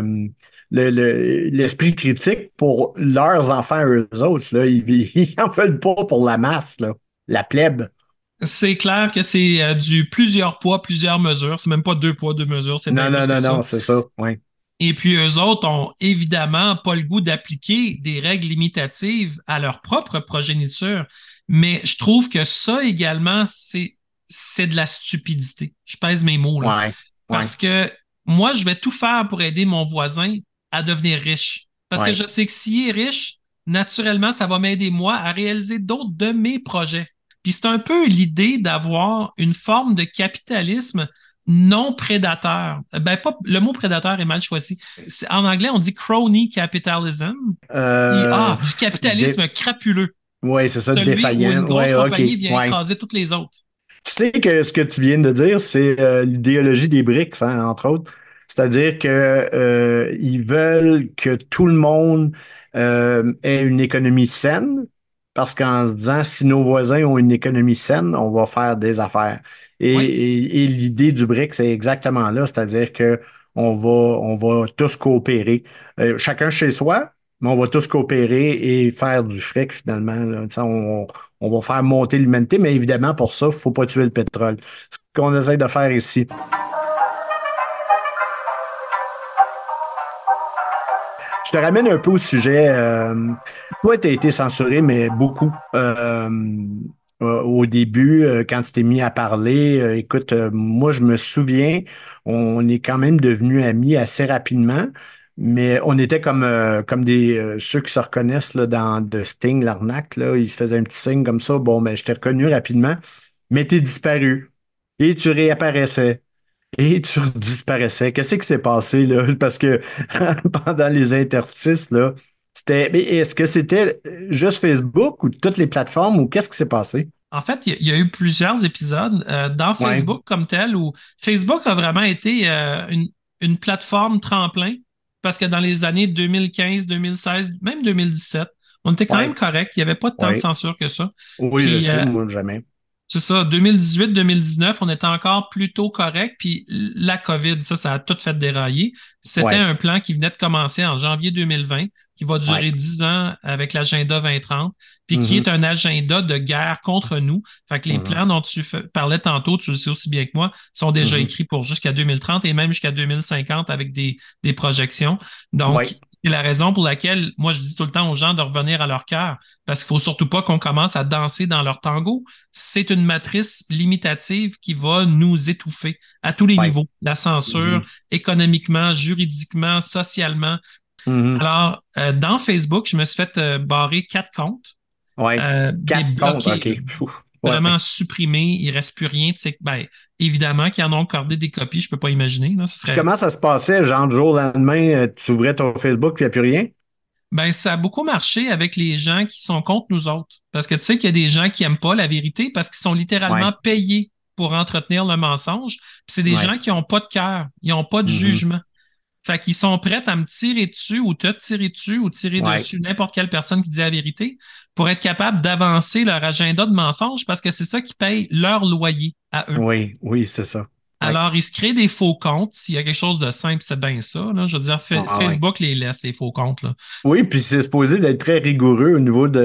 l'esprit critique pour leurs enfants eux autres. Là. Ils en veulent pas pour la masse, là, la plèbe. C'est clair que c'est du plusieurs poids, plusieurs mesures. C'est même pas deux poids, deux mesures, c'est bien Non, plus non, que non, ça. non, c'est ça. Oui. Et puis eux autres ont évidemment pas le goût d'appliquer des règles limitatives à leur propre progéniture. Mais je trouve que ça également, c'est de la stupidité. Je pèse mes mots là. Ouais. Ouais. Parce que moi, je vais tout faire pour aider mon voisin à devenir riche. Parce que Ouais. je sais que s'il est riche, naturellement, ça va m'aider moi à réaliser d'autres de mes projets. Puis c'est un peu l'idée d'avoir une forme de capitalisme non prédateur. Ben, pas, le mot prédateur est mal choisi. En anglais, on dit crony capitalism. Euh, Du dé- capitalisme crapuleux. ouais, c'est ça, Celui où défaillant. une grosse Ouais, OK. compagnie vient Ouais. écraser toutes les autres. Tu sais que ce que tu viens de dire, c'est l'idéologie des BRICS, hein, entre autres. C'est-à-dire que ils veulent que tout le monde ait une économie saine, parce qu'en se disant si nos voisins ont une économie saine, on va faire des affaires. Oui, Et l'idée du BRICS, c'est exactement là, c'est-à-dire que on va tous coopérer, chacun chez soi, mais on va tous coopérer et faire du fric finalement. Là. Tu sais, on va faire monter l'humanité, mais évidemment, pour ça, il ne faut pas tuer le pétrole. Ce qu'on essaie de faire ici. Je te ramène un peu au sujet. Toi, tu as été censuré, mais beaucoup. Au début, quand tu t'es mis à parler, écoute, moi, je me souviens, on est quand même devenus amis assez rapidement, mais on était comme des ceux qui se reconnaissent là, dans de Sting, l'arnaque, là, ils se faisaient un petit signe comme ça. Bon, ben, je t'ai reconnu rapidement, mais t'es disparu et tu réapparaissais. Et tu disparaissais. Qu'est-ce qui s'est passé, là? Parce que pendant les interstices, là, mais est-ce que c'était juste Facebook ou toutes les plateformes ou qu'est-ce qui s'est passé? en fait, il y a eu plusieurs épisodes dans Ouais, Facebook comme tel où Facebook a vraiment été une plateforme tremplin parce que dans les années 2015, 2016, même 2017, on était quand même ouais, correct. Il n'y avait pas tant de ouais. censure que ça. Oui, je Puis sais, moi, jamais. c'est ça, 2018-2019, on était encore plutôt correct. Puis la COVID, ça a tout fait dérailler. C'était Ouais, un plan qui venait de commencer en janvier 2020, qui va ouais. durer 10 ans avec l'agenda 2030, puis qui Mhm, est un agenda de guerre contre nous. Fait que les mhm, plans dont tu parlais tantôt, tu le sais aussi bien que moi, sont déjà mhm. écrits pour jusqu'à 2030 et même jusqu'à 2050 avec des projections. Donc, Ouais, c'est la raison pour laquelle moi je dis tout le temps aux gens de revenir à leur cœur, parce qu'il faut surtout pas qu'on commence à danser dans leur tango. C'est une matrice limitative qui va nous étouffer à tous les ouais. niveaux. La censure, Mhm, économiquement, juridiquement, socialement. mhm. Alors, dans Facebook, je me suis fait barrer 4 comptes, Ouais. mais 4 comptes, OK. bloqués, Ouf. vraiment Ouais. supprimés, il reste plus rien. Tu sais, ben, évidemment qu'ils en ont accordé des copies, je peux pas imaginer. Là, ce Puis serait comment ça se passait, genre, du jour au lendemain, tu ouvrais ton Facebook, puis il n'y a plus rien? Ben, ça a beaucoup marché avec les gens qui sont contre nous autres. Parce que tu sais qu'il y a des gens qui aiment pas la vérité parce qu'ils sont littéralement Ouais, payés pour entretenir le mensonge. Puis c'est des ouais. gens qui ont pas de cœur, ils ont pas de Mhm. jugement. Fait qu'ils sont prêts à me tirer dessus ou te tirer dessus ou tirer Ouais. dessus n'importe quelle personne qui dit la vérité pour être capable d'avancer leur agenda de mensonges parce que c'est ça qui paye leur loyer à eux. Oui, oui, c'est ça. Ouais. Alors, ils se créent des faux comptes. S'il y a quelque chose de simple, c'est bien ça. Là. Je veux dire, Ah, ouais. Facebook les laisse, les faux comptes. Là. Oui, puis c'est supposé d'être très rigoureux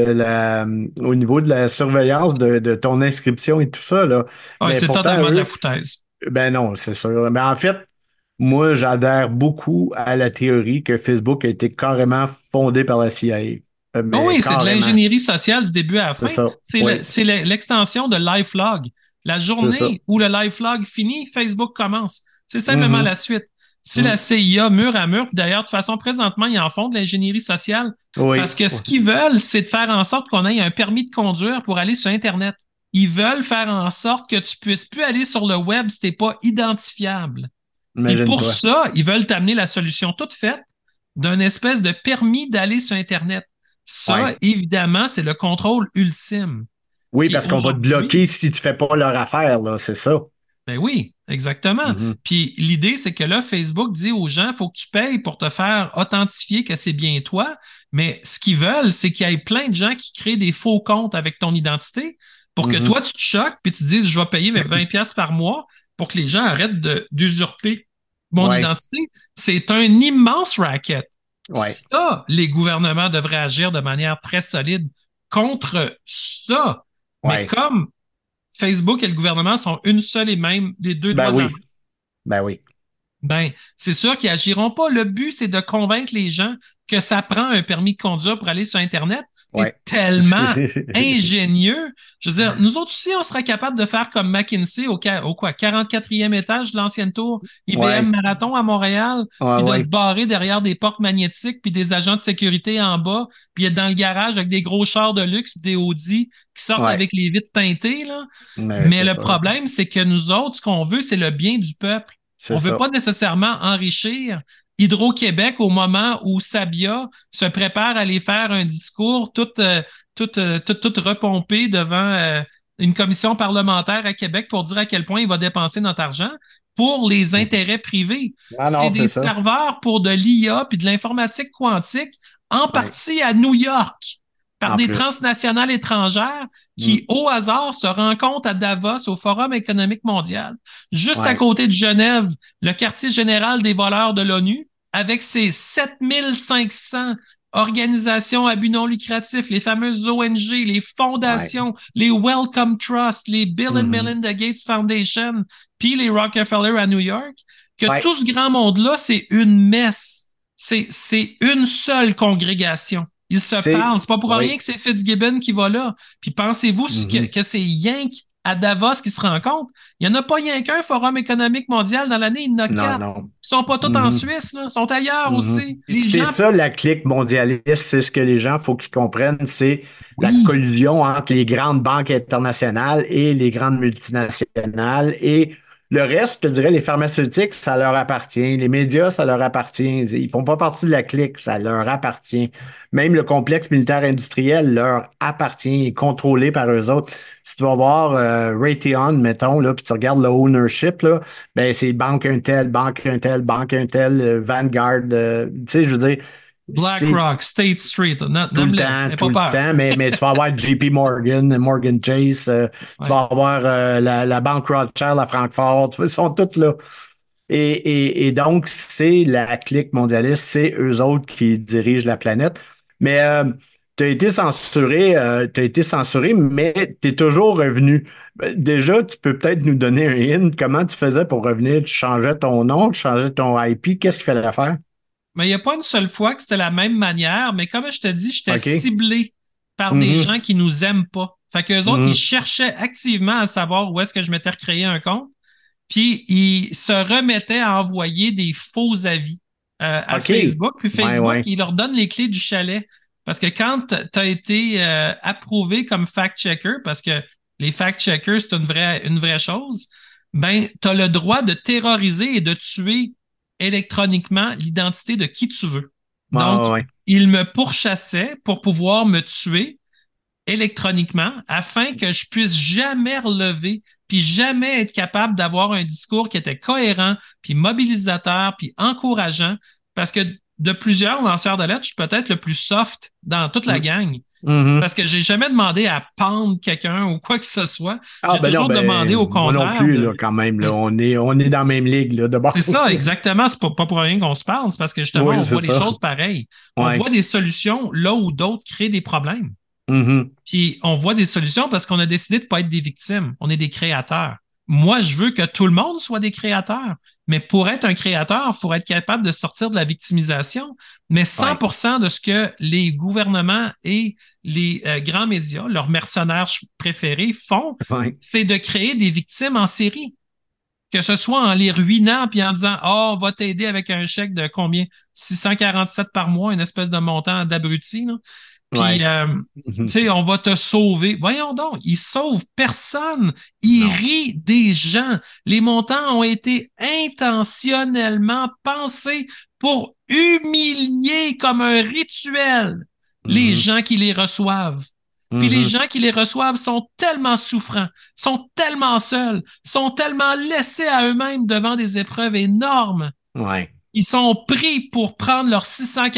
au niveau de la surveillance de ton inscription et tout ça, là. Ouais, Mais c'est pourtant, totalement de la eux, foutaise. ben non, c'est sûr. Mais en fait, moi, j'adhère beaucoup à la théorie que Facebook a été carrément fondé par la CIA. Oh Mais oui, c'est de carrément. l'ingénierie sociale du début à la C'est fin. ça. Oui, C'est l'extension de LifeLog. La c'est ça. journée où le LifeLog finit, Facebook commence. C'est simplement la Mhm. suite. Si la Mm. CIA, mur à mur, puis d'ailleurs, de toute façon, présentement, ils en font de l'ingénierie sociale parce Oui. que ce qu'ils veulent, c'est de faire en sorte qu'on ait un permis de conduire pour aller sur Internet. Ils veulent faire en sorte que tu puisses plus aller sur le web si t'es pas identifiable. Puis pour Imagine-toi. ça, ils veulent t'amener la solution toute faite d'un espèce de permis d'aller sur Internet. Ça, Ouais. évidemment, c'est le contrôle ultime. Oui, Puis parce qu'on va te aujourd'hui, bloquer si tu fais pas leur affaire, là. C'est ça. ben oui, exactement. Mhm. Puis l'idée, c'est que là, Facebook dit aux gens, il faut que tu payes pour te faire authentifier que c'est bien toi. Mais ce qu'ils veulent, c'est qu'il y ait plein de gens qui créent des faux comptes avec ton identité pour que Mhm. toi, tu te choques puis tu te dises, je vais payer 20 pièces par mois pour que les gens arrêtent d'usurper mon Ouais. identité. C'est un immense racket. Ouais. Ça, les gouvernements devraient agir de manière très solide contre ça. Mais Ouais. comme Facebook et le gouvernement sont une seule et même, des deux Ben doigts de la main. oui. Ben oui. Ben, c'est sûr qu'ils agiront pas. Le but, c'est de convaincre les gens que ça prend un permis de conduire pour aller sur Internet. Ouais. C'est tellement ingénieux. Je veux dire, nous autres aussi, on serait capable de faire comme McKinsey au quoi, 44e étage de l'ancienne tour IBM Ouais. Marathon à Montréal, Ouais, puis de se ouais. barrer derrière des portes magnétiques, puis des agents de sécurité en bas, puis être dans le garage avec des gros chars de luxe, puis des Audi qui sortent Ouais. avec les vitres teintées, là. Mais Mais c'est le ça. problème, c'est que nous autres, ce qu'on veut, c'est le bien du peuple. C'est On ne veut ça. pas nécessairement enrichir Hydro-Québec au moment où Sabia se prépare à aller faire un discours tout repompé devant une commission parlementaire à Québec pour dire à quel point il va dépenser notre argent pour les intérêts privés. Ah C'est non, c'est des ça. serveurs pour de l'IA puis de l'informatique quantique, en Ouais. partie à New York, par En des plus. transnationales étrangères Mm. qui, au hasard, se rencontrent à Davos, au Forum économique mondial, juste à Ouais. côté de Genève, le quartier général des voleurs de l'ONU, avec ses 7500 organisations à but non lucratif, les fameuses ONG, les Ouais. fondations, les Wellcome Trust, les Bill and Mhm. Melinda Gates Foundation, puis les Rockefeller à New York, que Ouais. tout ce grand monde-là, c'est une messe. C'est une seule congrégation. Ils se C'est. parlent. C'est pas pour rien Oui. que c'est Fitzgibbon qui va là. Puis pensez-vous Mhm. que c'est Yank à Davos qui se rencontrent? Il n'y en a pas rien qu'un forum économique mondial dans l'année, il y en a Non, 4. non. Ils sont pas tous en Mhm. Suisse, là. Ils sont ailleurs Mhm. aussi. Les C'est gens, ça la clique mondialiste, c'est ce que les gens, faut qu'ils comprennent, c'est la oui, collusion entre les grandes banques internationales et les grandes multinationales et le reste, je te dirais, les pharmaceutiques, ça leur appartient. Les médias, ça leur appartient. Ils font pas partie de la clique, ça leur appartient. Même le complexe militaire industriel leur appartient, est contrôlé par eux autres. Si tu vas voir Raytheon, mettons, là, puis tu regardes le ownership, là, ben, c'est banque un tel, banque un tel, banque un tel, Vanguard, tu sais, je veux dire, c'est BlackRock, State Street, nomme-les, n'aie tout pas le peur. temps, mais tu vas avoir JP Morgan, Morgan Chase, tu Ouais. vas avoir la banque Rothschild à Francfort, ils sont tous là. Et donc, c'est la clique mondialiste, c'est eux autres qui dirigent la planète. Mais tu as été censuré, mais tu es toujours revenu. Déjà, tu peux peut-être nous donner un hint. Comment tu faisais pour revenir? Tu changeais ton nom, tu changeais ton IP. Qu'est-ce qu'il fallait faire? Mais il n'y a pas une seule fois que c'était la même manière, mais comme je te dis, j'étais OK? ciblé par des Mhm, gens qui nous aiment pas. Fait qu'eux autres, ils mhm. cherchaient activement à savoir où est-ce que je m'étais recréé un compte. Puis ils se remettaient à envoyer des faux avis à OK. Facebook. Puis Ouais, Facebook, ouais. il leur donne les clés du chalet. Parce que quand tu as été approuvé comme fact-checker, parce que les fact-checkers, c'est une vraie chose, ben, tu as le droit de terroriser et de tuer électroniquement l'identité de qui tu veux. Ouais, Donc, ouais, ouais. ils me pourchassaient pour pouvoir me tuer électroniquement afin que je puisse jamais relever puis jamais être capable d'avoir un discours qui était cohérent, puis mobilisateur, puis encourageant, parce que de plusieurs lanceurs d'alerte, je suis peut-être le plus soft dans toute la gang. Mhm. Parce que j'ai jamais demandé à pendre quelqu'un ou quoi que ce soit. Ah, J'ai ben non, toujours demandé ben, au moi non contraire plus, de. là, quand même, là. Mais On est dans la même ligue, là, de c'est base. ça, exactement. C'est pas pour rien qu'on se parle. C'est parce que justement, Oui, on c'est voit les ça. choses pareilles. On Ouais. voit des solutions là où d'autres créent des problèmes. Mhm. Puis on voit des solutions parce qu'on a décidé de ne pas être des victimes. On est des créateurs. Moi, je veux que tout le monde soit des créateurs. Mais pour être un créateur, il faut être capable de sortir de la victimisation. Mais Ouais. 100% de ce que les gouvernements et les grands médias, leurs mercenaires préférés, font, Ouais. c'est de créer des victimes en série. Que ce soit en les ruinant puis en disant oh, on va t'aider avec un chèque de combien 647 par mois, une espèce de montant d'abruti. Là. Puis, Ouais. tu Mhm. sais, on va te sauver. Voyons donc, ils sauvent personne. Ils Non. rient des gens. Les montants ont été intentionnellement pensés pour humilier comme un rituel les Mhm. gens qui les reçoivent. Puis les Mhm. gens qui les reçoivent sont tellement souffrants, sont tellement seuls, sont tellement laissés à eux-mêmes devant des épreuves énormes. Ouais. Ils sont pris pour prendre leur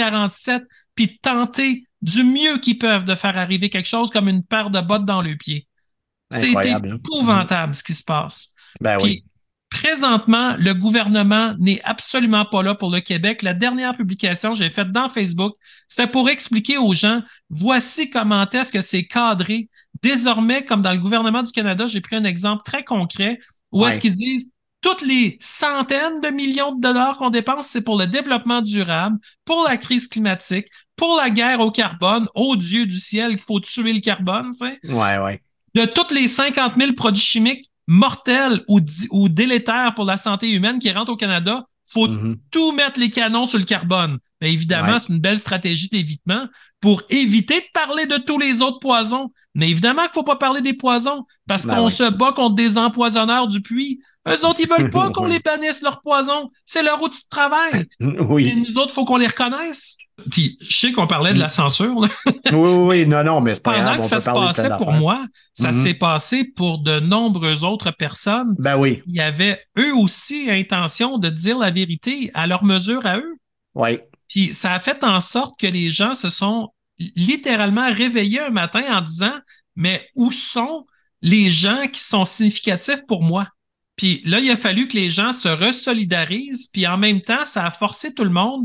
647 puis tenter du mieux qu'ils peuvent de faire arriver quelque chose comme une paire de bottes dans le pied. C'est Incroyable, hein? Mhm. épouvantable ce qui se passe. Ben oui. Puis, présentement, le gouvernement n'est absolument pas là pour le Québec. La dernière publication que j'ai faite dans Facebook, c'était pour expliquer aux gens, voici comment est-ce que c'est cadré. Désormais, comme dans le gouvernement du Canada, j'ai pris un exemple très concret où est-ce Ouais. qu'ils disent toutes les centaines de millions de dollars qu'on dépense, c'est pour le développement durable, pour la crise climatique, pour la guerre au carbone. Oh Dieu du ciel, qu'il faut tuer le carbone, tu sais. Ouais, ouais. De tous les 50 000 produits chimiques mortels ou délétères pour la santé humaine qui rentrent au Canada, il faut Mhm. tout mettre les canons sur le carbone. Bien, évidemment, Ouais. c'est une belle stratégie d'évitement pour éviter de parler de tous les autres poisons. Mais évidemment qu'il ne faut pas parler des poisons parce Ben qu'on oui. se bat contre des empoisonneurs du puits. Eux autres, ils veulent pas qu'on les Oui. bannisse leurs poisons. C'est leur outil de travail. Mais Oui. nous autres, il faut qu'on les reconnaisse. Puis, je sais qu'on parlait de la censure, là. Oui, oui, Mais oui. Non, non, mais c'est pas pendant grave, que on ça peut se parler de plein passait pour d'affaires. moi, ça Mhm. s'est passé pour de nombreuses autres personnes Ben oui. qui avaient eux aussi intention de dire la vérité à leur mesure à eux. Oui. Puis ça a fait en sorte que les gens se sont littéralement réveillés un matin en disant, mais où sont les gens qui sont significatifs pour moi? Puis là, il a fallu que les gens se resolidarisent, puis en même temps, ça a forcé tout le monde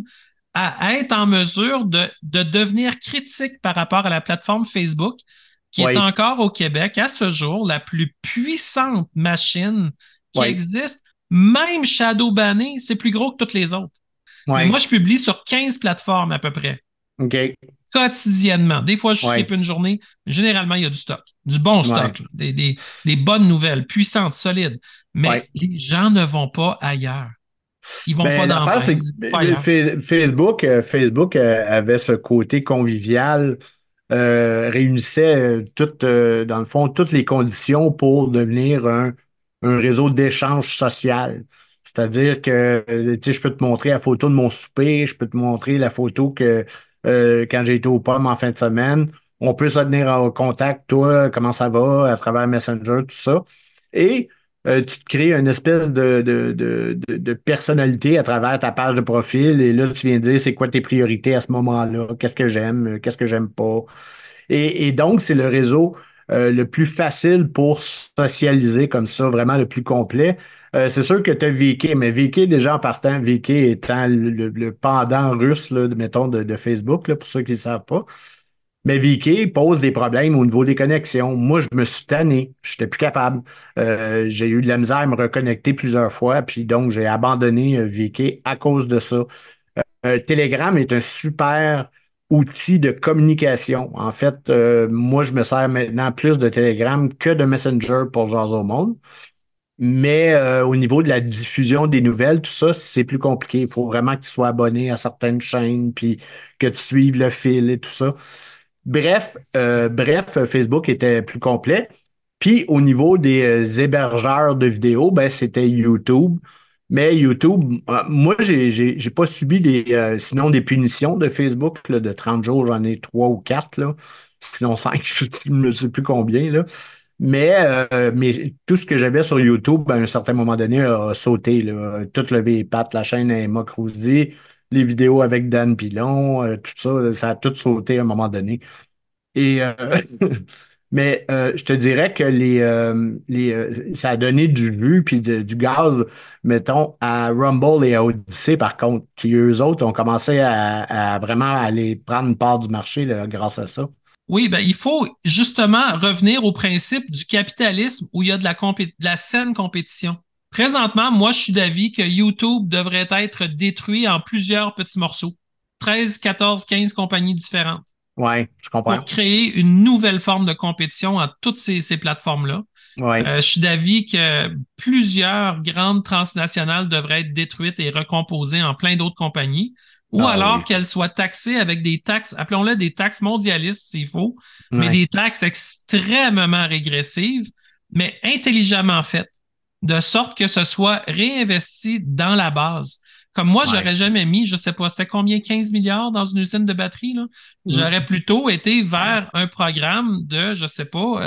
à être en mesure de devenir critique par rapport à la plateforme Facebook, qui est Oui. encore au Québec à ce jour la plus puissante machine qui Oui. existe. Même Shadow Banner, c'est plus gros que toutes les autres. Mais moi, Oui. je publie sur 15 plateformes à peu près, OK. quotidiennement. Des fois, je Oui. skip une journée. Généralement, il y a du stock, du bon Oui. stock, là, des bonnes nouvelles, puissantes, solides. Oui. Mais les gens ne vont pas ailleurs. Ils vont pas Ben, dans l'affaire, c'est Bing, pas que ailleurs. Facebook avait ce côté convivial, réunissait dans le fond, toutes les conditions pour devenir un réseau d'échange social. C'est-à-dire que, tu sais, je peux te montrer la photo de mon souper, je peux te montrer la photo que quand j'ai été aux pommes en fin de semaine, on peut se tenir en contact, toi, comment ça va, à travers Messenger, tout ça. Et tu te crées une espèce de personnalité à travers ta page de profil et là, tu viens dire c'est quoi tes priorités à ce moment-là, qu'est-ce que j'aime pas. Et donc, c'est le réseau le plus facile pour socialiser comme ça, vraiment le plus complet. C'est sûr que tu as VK, mais VK, déjà en partant, VK étant le pendant russe, là, mettons, de Facebook, là, pour ceux qui ne savent pas. Mais VK pose des problèmes au niveau des connexions. Moi, je me suis tanné. Je n'étais plus capable. J'ai eu de la misère à me reconnecter plusieurs fois, puis donc j'ai abandonné VK à cause de ça. Telegram est un super outil de communication. En fait, moi, je me sers maintenant plus de Telegram que de Messenger pour jaser au monde. Mais au niveau de la diffusion des nouvelles, tout ça, c'est plus compliqué. Il faut vraiment que tu sois abonné à certaines chaînes, puis que tu suives le fil et tout ça. Bref, Facebook était plus complet. Puis au niveau des hébergeurs de vidéos, ben, c'était YouTube. Mais YouTube, moi, j'ai pas subi sinon des punitions de Facebook là, de 30 jours, j'en ai trois ou quatre, là. Sinon cinq, je ne sais plus combien, là. Mais tout ce que j'avais sur YouTube, ben, à un certain moment donné, a sauté, là. Tout levé les pattes, la chaîne Emma Crousy. les vidéos avec Dan Pilon, tout ça, ça a tout sauté à un moment donné. Et mais je te dirais que ça a donné du jus puis du gaz, mettons, à Rumble et à Odyssey, par contre, qui eux autres ont commencé à vraiment aller prendre une part du marché là, grâce à ça. Oui, ben, il faut justement revenir au principe du capitalisme où il y a de la saine compétition. Présentement, moi, je suis d'avis que YouTube devrait être détruit en plusieurs petits morceaux. 13, 14, 15 compagnies différentes Ouais, je comprends. pour créer une nouvelle forme de compétition à toutes ces plateformes-là. Ouais. Je suis d'avis que plusieurs grandes transnationales devraient être détruites et recomposées en plein d'autres compagnies, ou Ah alors oui. qu'elles soient taxées avec des taxes, appelons-les des taxes mondialistes s'il faut, mais Ouais. des taxes extrêmement régressives, mais intelligemment faites, de sorte que ce soit réinvesti dans la base. Comme moi, Ouais. j'aurais jamais mis, je sais pas, c'était combien, 15 milliards dans une usine de batterie, là? Mm. J'aurais plutôt été vers un programme de, je sais pas,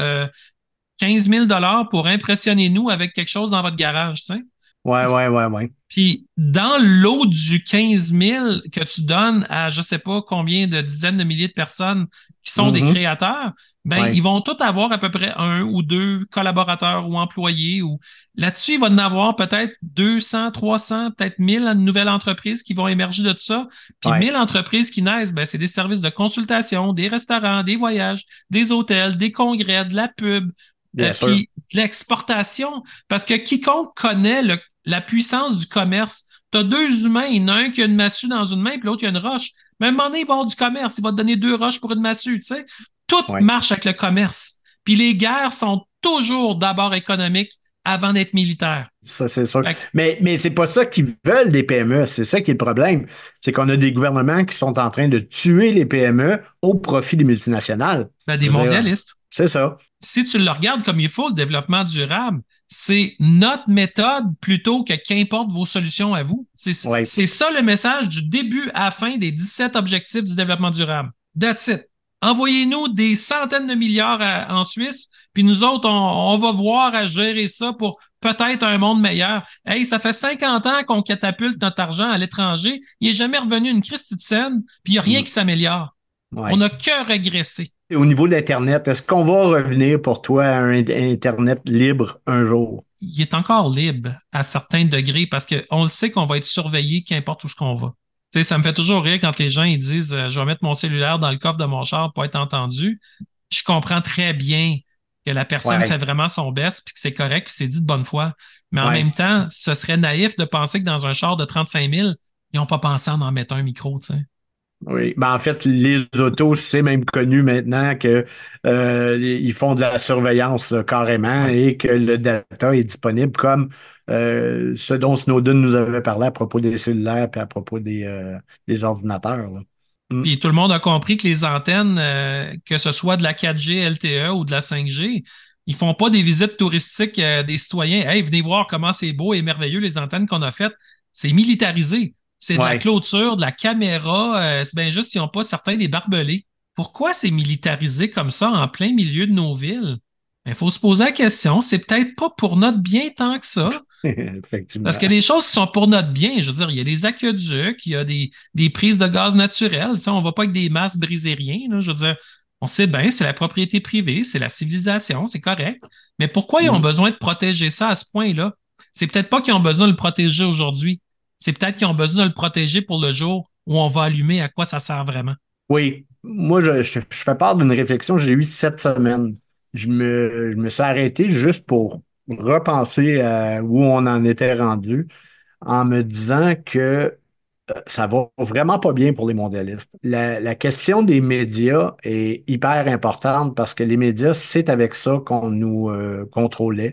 15 000 pour impressionner nous avec quelque chose dans votre garage, tu sais. Ouais, ouais, ouais, ouais. Puis, dans l'eau du 15 000 que tu donnes à je sais pas combien de dizaines de milliers de personnes qui sont des Mhm. créateurs, ben, Ouais. ils vont tous avoir à peu près un ou deux collaborateurs ou employés. Ou là-dessus, il va en avoir peut-être 200, 300, peut-être 1000 nouvelles entreprises qui vont émerger de tout ça. Puis Ouais. 1000 entreprises qui naissent, ben, c'est des services de consultation, des restaurants, des voyages, des hôtels, des congrès, de la pub, Bien sûr. puis de l'exportation. Parce que quiconque connaît la puissance du commerce. Tu as deux humains, il y en a un qui a une massue dans une main, puis l'autre qui a une roche. Mais à un moment donné, il va avoir du commerce. Il va te donner deux roches pour une massue, tu sais. Tout Ouais. marche avec le commerce. Puis les guerres sont toujours d'abord économiques avant d'être militaires. Ça, c'est sûr. Fait que, Mais c'est pas ça qu'ils veulent des PME. C'est ça qui est le problème. C'est qu'on a des gouvernements qui sont en train de tuer les PME au profit des multinationales. ben, Je des veux dire, mondialistes. c'est ça. Si tu le regardes comme il faut, le développement durable, c'est notre méthode plutôt que qu'importe vos solutions à vous. Ouais. C'est ça le message du début à la fin des 17 objectifs du développement durable. That's it. Envoyez-nous des centaines de milliards en Suisse, puis nous autres, on va voir à gérer ça pour peut-être un monde meilleur. Hey, ça fait 50 ans qu'on catapulte notre argent à l'étranger. Il n'est jamais revenu une Christie de scène, puis il n'y a rien Mm. qui s'améliore. On Ouais. n'a que régressé. Et au niveau de l'Internet, est-ce qu'on va revenir pour toi à un Internet libre un jour? Il est encore libre à certains degrés parce qu'on le sait qu'on va être surveillé qu'importe où ce qu'on va. Tu sais, ça me fait toujours rire quand les gens ils disent je vais mettre mon cellulaire dans le coffre de mon char pour être entendu. Je comprends très bien que la personne Ouais. fait vraiment son best puis que c'est correct puis c'est dit de bonne foi. Mais en Ouais. même temps, ce serait naïf de penser que dans un char de 35 000, ils n'ont pas pensé à en mettre un micro, tu sais. Oui, ben en fait, les autos, c'est même connu maintenant que ils font de la surveillance là, carrément Ouais. et que le data est disponible comme ce dont Snowden nous avait parlé à propos des cellulaires et à propos des ordinateurs. Là. Mm. Puis tout le monde a compris que les antennes, que ce soit de la 4G LTE ou de la 5G, ils font pas des visites touristiques des citoyens. Hey, venez voir comment c'est beau et merveilleux les antennes qu'on a faites. C'est militarisé. C'est de la Ouais. clôture, de la caméra. C'est bien juste s'ils n'ont pas certains des barbelés. Pourquoi c'est militarisé comme ça en plein milieu de nos villes? Il faut se poser la question. C'est peut-être pas pour notre bien tant que ça. Parce Effectivement. qu'il y a des choses qui sont pour notre bien. Je veux dire, il y a des aqueducs, il y a des prises de gaz naturelles. Ça, on va pas avec des masses briser rien. Là. Je veux dire, on sait bien, c'est la propriété privée, c'est la civilisation, c'est correct. Mais pourquoi ils ont Mm. besoin de protéger ça à ce point-là? C'est peut-être pas qu'ils ont besoin de le protéger aujourd'hui. C'est peut-être qu'ils ont besoin de le protéger pour le jour où on va allumer à quoi ça sert vraiment. Oui, moi, je fais part d'une réflexion que j'ai eue cette semaine. Je me suis arrêté juste pour repenser à où on en était rendu en me disant que ça va vraiment pas bien pour les mondialistes. La question des médias est hyper importante parce que les médias, c'est avec ça qu'on nous contrôlait.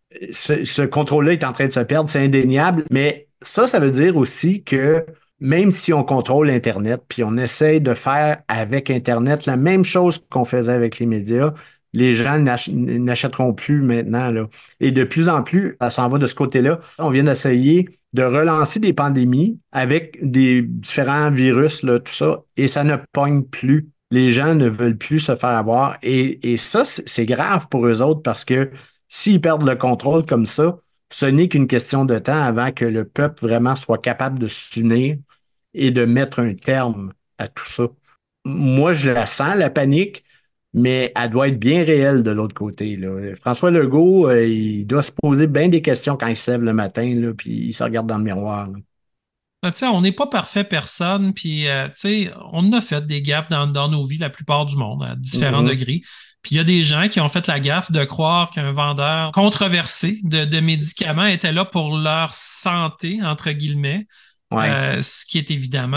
Ce contrôle-là est en train de se perdre, c'est indéniable, mais ça veut dire aussi que même si on contrôle Internet, puis on essaye de faire avec Internet la même chose qu'on faisait avec les médias, les gens n'achèteront plus maintenant, là. Et de plus en plus, ça s'en va de ce côté-là. On vient d'essayer de relancer des pandémies avec des différents virus, là, tout ça, et ça ne pogne plus. Les gens ne veulent plus se faire avoir. Et ça, c'est grave pour eux autres parce que s'ils perdent le contrôle comme ça, ce n'est qu'une question de temps avant que le peuple vraiment soit capable de s'unir et de mettre un terme à tout ça. Moi, je la sens, la panique, mais elle doit être bien réelle de l'autre côté, là. François Legault, il doit se poser bien des questions quand il se lève le matin, là, puis il se regarde dans le miroir, là. Tu sais, on n'est pas parfait personne, puis tu sais, on a fait des gaffes dans nos vies, la plupart du monde, à différents Mhm. degrés. Puis il y a des gens qui ont fait la gaffe de croire qu'un vendeur controversé de médicaments était là pour leur santé, entre guillemets, Ouais. ce qui est évidemment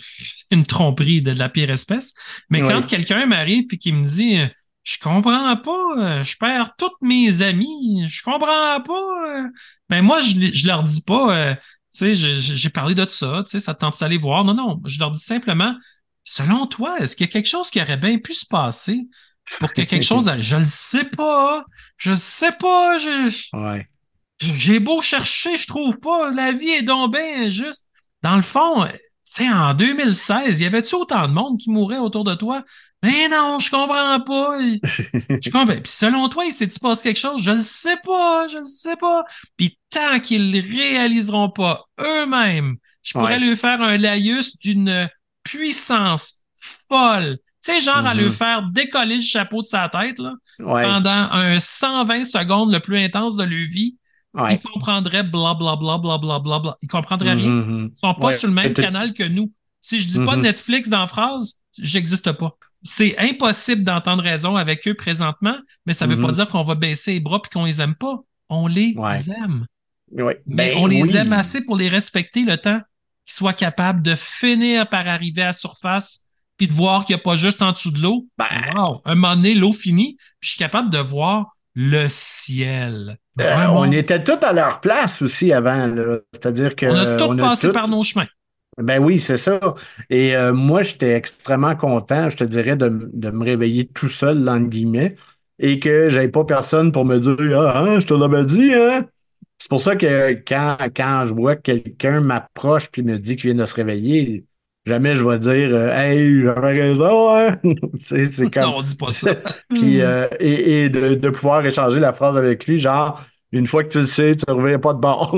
une tromperie de la pire espèce. Mais quand Oui. quelqu'un m'arrive et qui me dit je comprends pas, je perds tous mes amis, je comprends pas, ben moi, je leur dis pas. Tu sais, j'ai parlé de ça, tu sais, ça te tente d'aller voir. Non, non, je leur dis simplement, selon toi, est-ce qu'il y a quelque chose qui aurait bien pu se passer pour que quelque chose arrive? Je le sais pas, je le sais pas, Ouais. j'ai beau chercher, je trouve pas, la vie est donc bien injuste. Dans le fond, tu sais, en 2016, y avait-tu autant de monde qui mourait autour de toi? Mais non, je comprends pas. Je comprends. Puis selon toi, il s'est-tu passé quelque chose? Je le sais pas, je le sais pas. Puis tant qu'ils le réaliseront pas eux-mêmes, je pourrais Ouais. lui faire un laïus d'une puissance folle. Tu sais, genre à lui Mhm. faire décoller le chapeau de sa tête là, Ouais. pendant un 120 secondes le plus intense de leur vie. Ils Ouais. comprendraient bla bla bla bla bla bla bla. Ils comprendraient rien. Mhm. Ils sont pas Ouais. sur le même canal que nous. Si je dis pas Mhm. Netflix dans la phrase, j'existe pas. C'est impossible d'entendre raison avec eux présentement, mais ça ne veut pas Mhm. dire qu'on va baisser les bras et qu'on les aime pas. On les Ouais. aime. Ouais. Mais on Ben les aime oui. assez pour les respecter le temps qu'ils soient capables de finir par arriver à la surface puis de voir qu'il n'y a pas juste en dessous de l'eau. Ben, Wow! Un moment donné, l'eau finit, puis je suis capable de voir le ciel on remonte. était tous à leur place aussi avant, là. C'est-à-dire On a que tous on a passé par tous. nos chemins. Ben oui, c'est ça. Et moi, j'étais extrêmement content, je te dirais, de me réveiller tout seul, entre guillemets, et que j'avais pas personne pour me dire ah, hein, je te l'avais dit, hein? C'est pour ça que quand je vois que quelqu'un m'approche puis me dit qu'il vient de se réveiller, jamais je vais dire hey, j'avais raison, hein? Tu sais, c'est comme. Non, on dit pas ça. Puis et de pouvoir échanger la phrase avec lui, genre une fois que tu le sais, tu ne reviens pas de bord.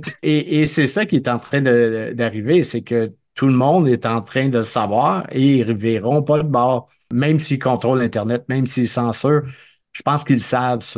Et c'est ça qui est en train d'arriver, c'est que tout le monde est en train de le savoir et ils ne reverront pas de bord. Même s'ils contrôlent Internet, même s'ils censurent, je pense qu'ils savent ça.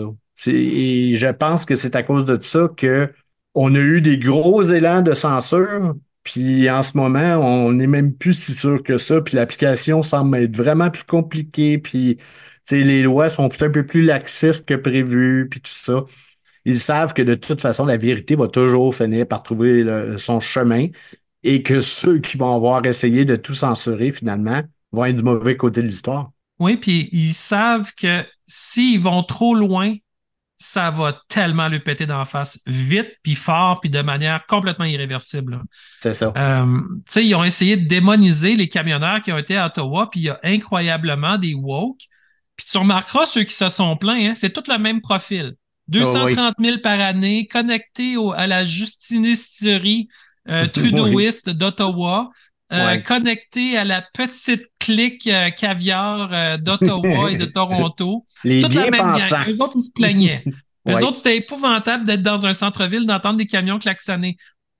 Et je pense que c'est à cause de ça que on a eu des gros élans de censure, puis en ce moment, on n'est même plus si sûr que ça, puis l'application semble être vraiment plus compliquée, puis tu sais, les lois sont peut-être un peu plus laxistes que prévu, puis tout ça. Ils savent que de toute façon, la vérité va toujours finir par trouver son chemin et que ceux qui vont avoir essayé de tout censurer, finalement, vont être du mauvais côté de l'histoire. Oui, puis ils savent que s'ils vont trop loin, ça va tellement le péter d'en face vite, puis fort, puis de manière complètement irréversible. C'est ça. Tu sais, ils ont essayé de démoniser les camionneurs qui ont été à Ottawa, puis il y a incroyablement des woke. Puis tu remarqueras ceux qui se sont plaints, hein, c'est tout le même profil. Oh, oui. 230 000 par année, connectés à la justinisterie Oui. trudeauiste d'Ottawa, Ouais. connectés à la petite clique caviar d'Ottawa et de Toronto. C'est Les toute la même gang. bien-pensants. Eux autres, ils se plaignaient. Eux Oui. autres, c'était épouvantable d'être dans un centre-ville, d'entendre des camions klaxonner.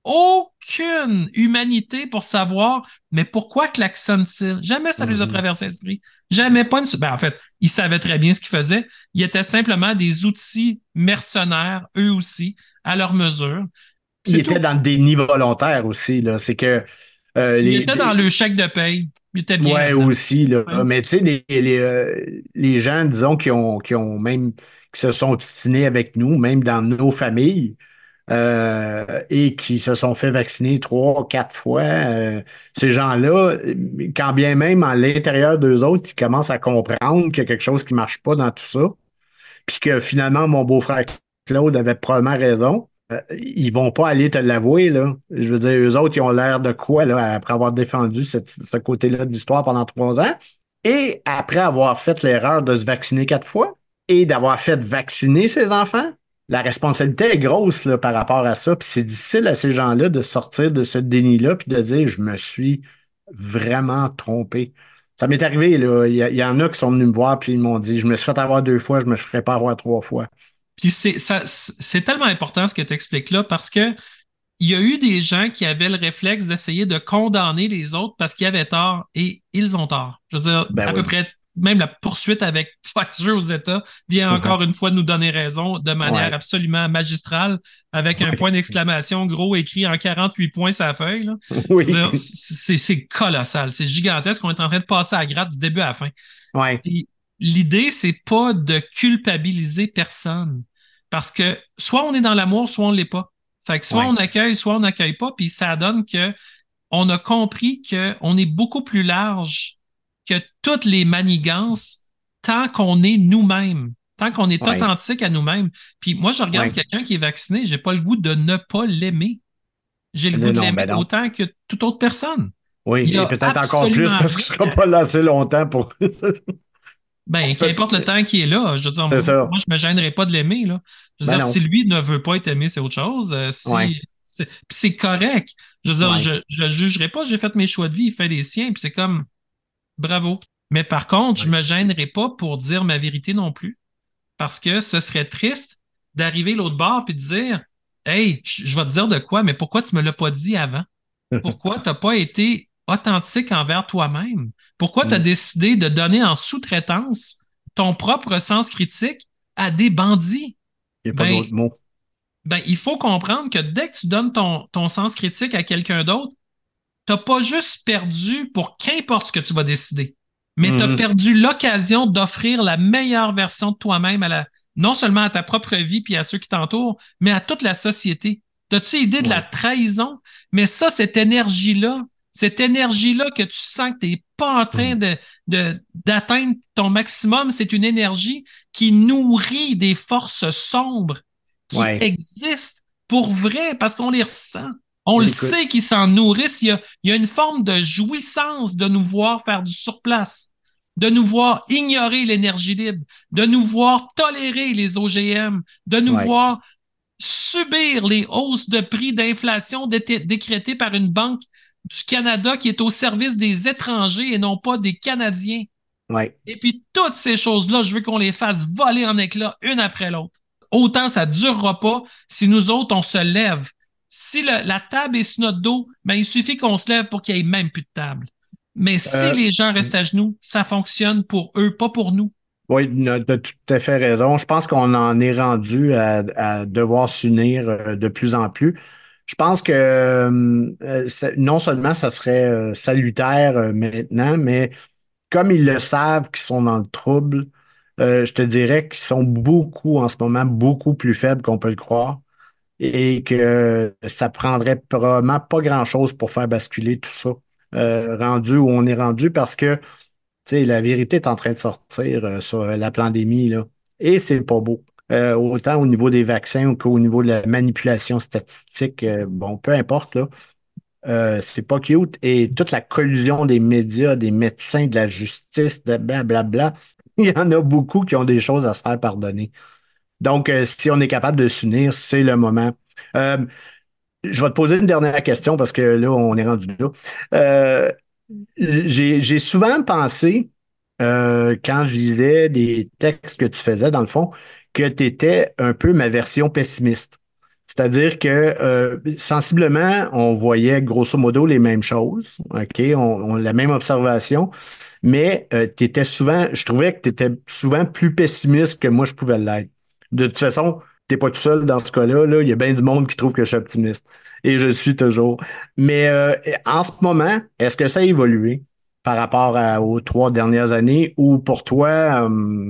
Aucune humanité pour savoir, mais pourquoi klaxonnent-ils? Jamais ça lui a Mhm. traversé l'esprit. Jamais pas une. Ben, en fait, ils savaient très bien ce qu'ils faisaient. Ils étaient simplement des outils mercenaires, eux aussi, à leur mesure. Il C'est était tout. dans le déni volontaire aussi, là. C'est que Ils étaient dans le chèque de paye. Ils étaient bien ouais, là-dedans. aussi, là. Ouais. Mais tu sais, les gens, disons, qui ont même, qui se sont obstinés avec nous, même dans nos familles, et qui se sont fait vacciner 3, 4 fois, ces gens-là, quand bien même à l'intérieur d'eux autres, ils commencent à comprendre qu'il y a quelque chose qui ne marche pas dans tout ça, puis que finalement, mon beau-frère Claude avait probablement raison. Ils vont pas aller te l'avouer, là. Je veux dire, eux autres, ils ont l'air de quoi, là, après avoir défendu ce côté-là de l'histoire pendant 3 ans, et après avoir fait l'erreur de se vacciner 4 fois, et d'avoir fait vacciner ses enfants. La responsabilité est grosse, là, par rapport à ça, puis c'est difficile à ces gens-là de sortir de ce déni-là, puis de dire, je me suis vraiment trompé. Ça m'est arrivé, là. Il y en a qui sont venus me voir, puis ils m'ont dit, je me suis fait avoir 2 fois, je me ferai pas avoir 3 fois. Puis c'est tellement important ce que tu expliques là parce que il y a eu des gens qui avaient le réflexe d'essayer de condamner les autres parce qu'ils avaient tort et ils ont tort. Je veux dire, Ben à peu oui, près, même la poursuite avec Pfizer aux États vient c'est vrai. encore une fois nous donner raison de manière Ouais, absolument magistrale avec un point ouais. d'exclamation gros écrit en 48 points sur la feuille. Là. Je veux dire, Oui, c'est colossal, c'est gigantesque. On est en train de passer à la gratte du début à la fin. ouais, Puis, l'idée, c'est pas de culpabiliser personne. Parce que soit on est dans l'amour, soit on ne l'est pas. Fait que soit ouais, on accueille, soit on n'accueille pas, puis ça donne que on a compris qu'on est beaucoup plus large que toutes les manigances tant qu'on est nous-mêmes, tant qu'on est ouais, authentique à nous-mêmes. Puis moi, je regarde ouais. quelqu'un qui est vacciné, j'ai pas le goût de ne pas l'aimer. J'ai le goût Non, de non, l'aimer ben non. autant que toute autre personne. Oui, Il y et a peut-être encore plus absolument parce que je rien ne serai pas là assez longtemps pour. Ben, qu'importe le temps qui est là, je veux dire, C'est ça. moi, je me gênerais pas de l'aimer, là. Je veux Ben dire, si non. lui ne veut pas être aimé, c'est autre chose. Ouais, Puis c'est correct. Je veux dire, ouais, je le jugerai pas, j'ai fait mes choix de vie, il fait les siens, puis c'est comme, bravo. Mais par contre, je ouais. me gênerai pas pour dire ma vérité non plus, parce que ce serait triste d'arriver l'autre bord puis de dire, hey, je vais te dire de quoi, mais pourquoi tu me l'as pas dit avant? Pourquoi tu n'as pas été authentique envers toi-même? Pourquoi tu as Il décidé de donner en sous-traitance ton propre sens critique à des bandits? n'y a pas Ben, d'autre mot. il faut comprendre que dès que tu donnes ton sens critique à quelqu'un d'autre, tu n'as pas juste perdu pour qu'importe ce que tu vas décider, mais tu as Mhm. perdu l'occasion d'offrir la meilleure version de toi-même non seulement à ta propre vie puis à ceux qui t'entourent, mais à toute la société. As-tu idée de la Ouais. trahison? Mais ça, cette énergie-là que tu sens que tu n'es pas en train Mhm. d'atteindre ton maximum, c'est une énergie qui nourrit des forces sombres qui Ouais. existent pour vrai parce qu'on les ressent. On le Écoute, sait qu'ils s'en nourrissent. Il y a une forme de jouissance de nous voir faire du surplace, de nous voir ignorer l'énergie libre, de nous voir tolérer les OGM, de nous ouais. voir subir les hausses de prix d'inflation décrétées par une banque du Canada qui est au service des étrangers et non pas des Canadiens. Ouais. Et puis toutes ces choses-là, je veux qu'on les fasse voler en éclats une après l'autre. Autant ça ne durera pas si nous autres, on se lève. Si la table est sur notre dos, ben, il suffit qu'on se lève pour qu'il n'y ait même plus de table. Mais si Euh, les gens restent à genoux, ça fonctionne pour eux, pas pour nous. oui, tu as tout à fait raison. Je pense qu'on en est rendu à devoir s'unir de plus en plus. Je pense que non seulement ça serait salutaire maintenant, mais comme ils le savent qu'ils sont dans le trouble, je te dirais qu'ils sont beaucoup en ce moment, beaucoup plus faibles qu'on peut le croire et que ça prendrait probablement pas grand-chose pour faire basculer tout ça, rendu où on est rendu parce que tu sais, la vérité est en train de sortir sur la pandémie, là, et c'est pas beau. Autant au niveau des vaccins qu'au niveau de la manipulation statistique, bon, peu importe, là, c'est pas cute. Et toute la collusion des médias, des médecins, de la justice, de blablabla, il y en a beaucoup qui ont des choses à se faire pardonner. Donc, si on est capable de s'unir, c'est le moment. Euh, je vais te poser une dernière question parce que là, on est rendu là. Euh, j'ai souvent pensé, quand je lisais des textes que tu faisais, dans le fond, que tu étais un peu ma version pessimiste. C'est-à-dire que sensiblement, on voyait grosso modo les mêmes choses, OK? La même observation, mais t'étais souvent, je trouvais que tu étais souvent plus pessimiste que moi je pouvais l'être. De toute façon, t'es pas tout seul dans ce cas-là, là. Il y a bien du monde qui trouve que je suis optimiste. Et je le suis toujours. Mais en ce moment, est-ce que ça a évolué par rapport aux 3 dernières années ou pour toi,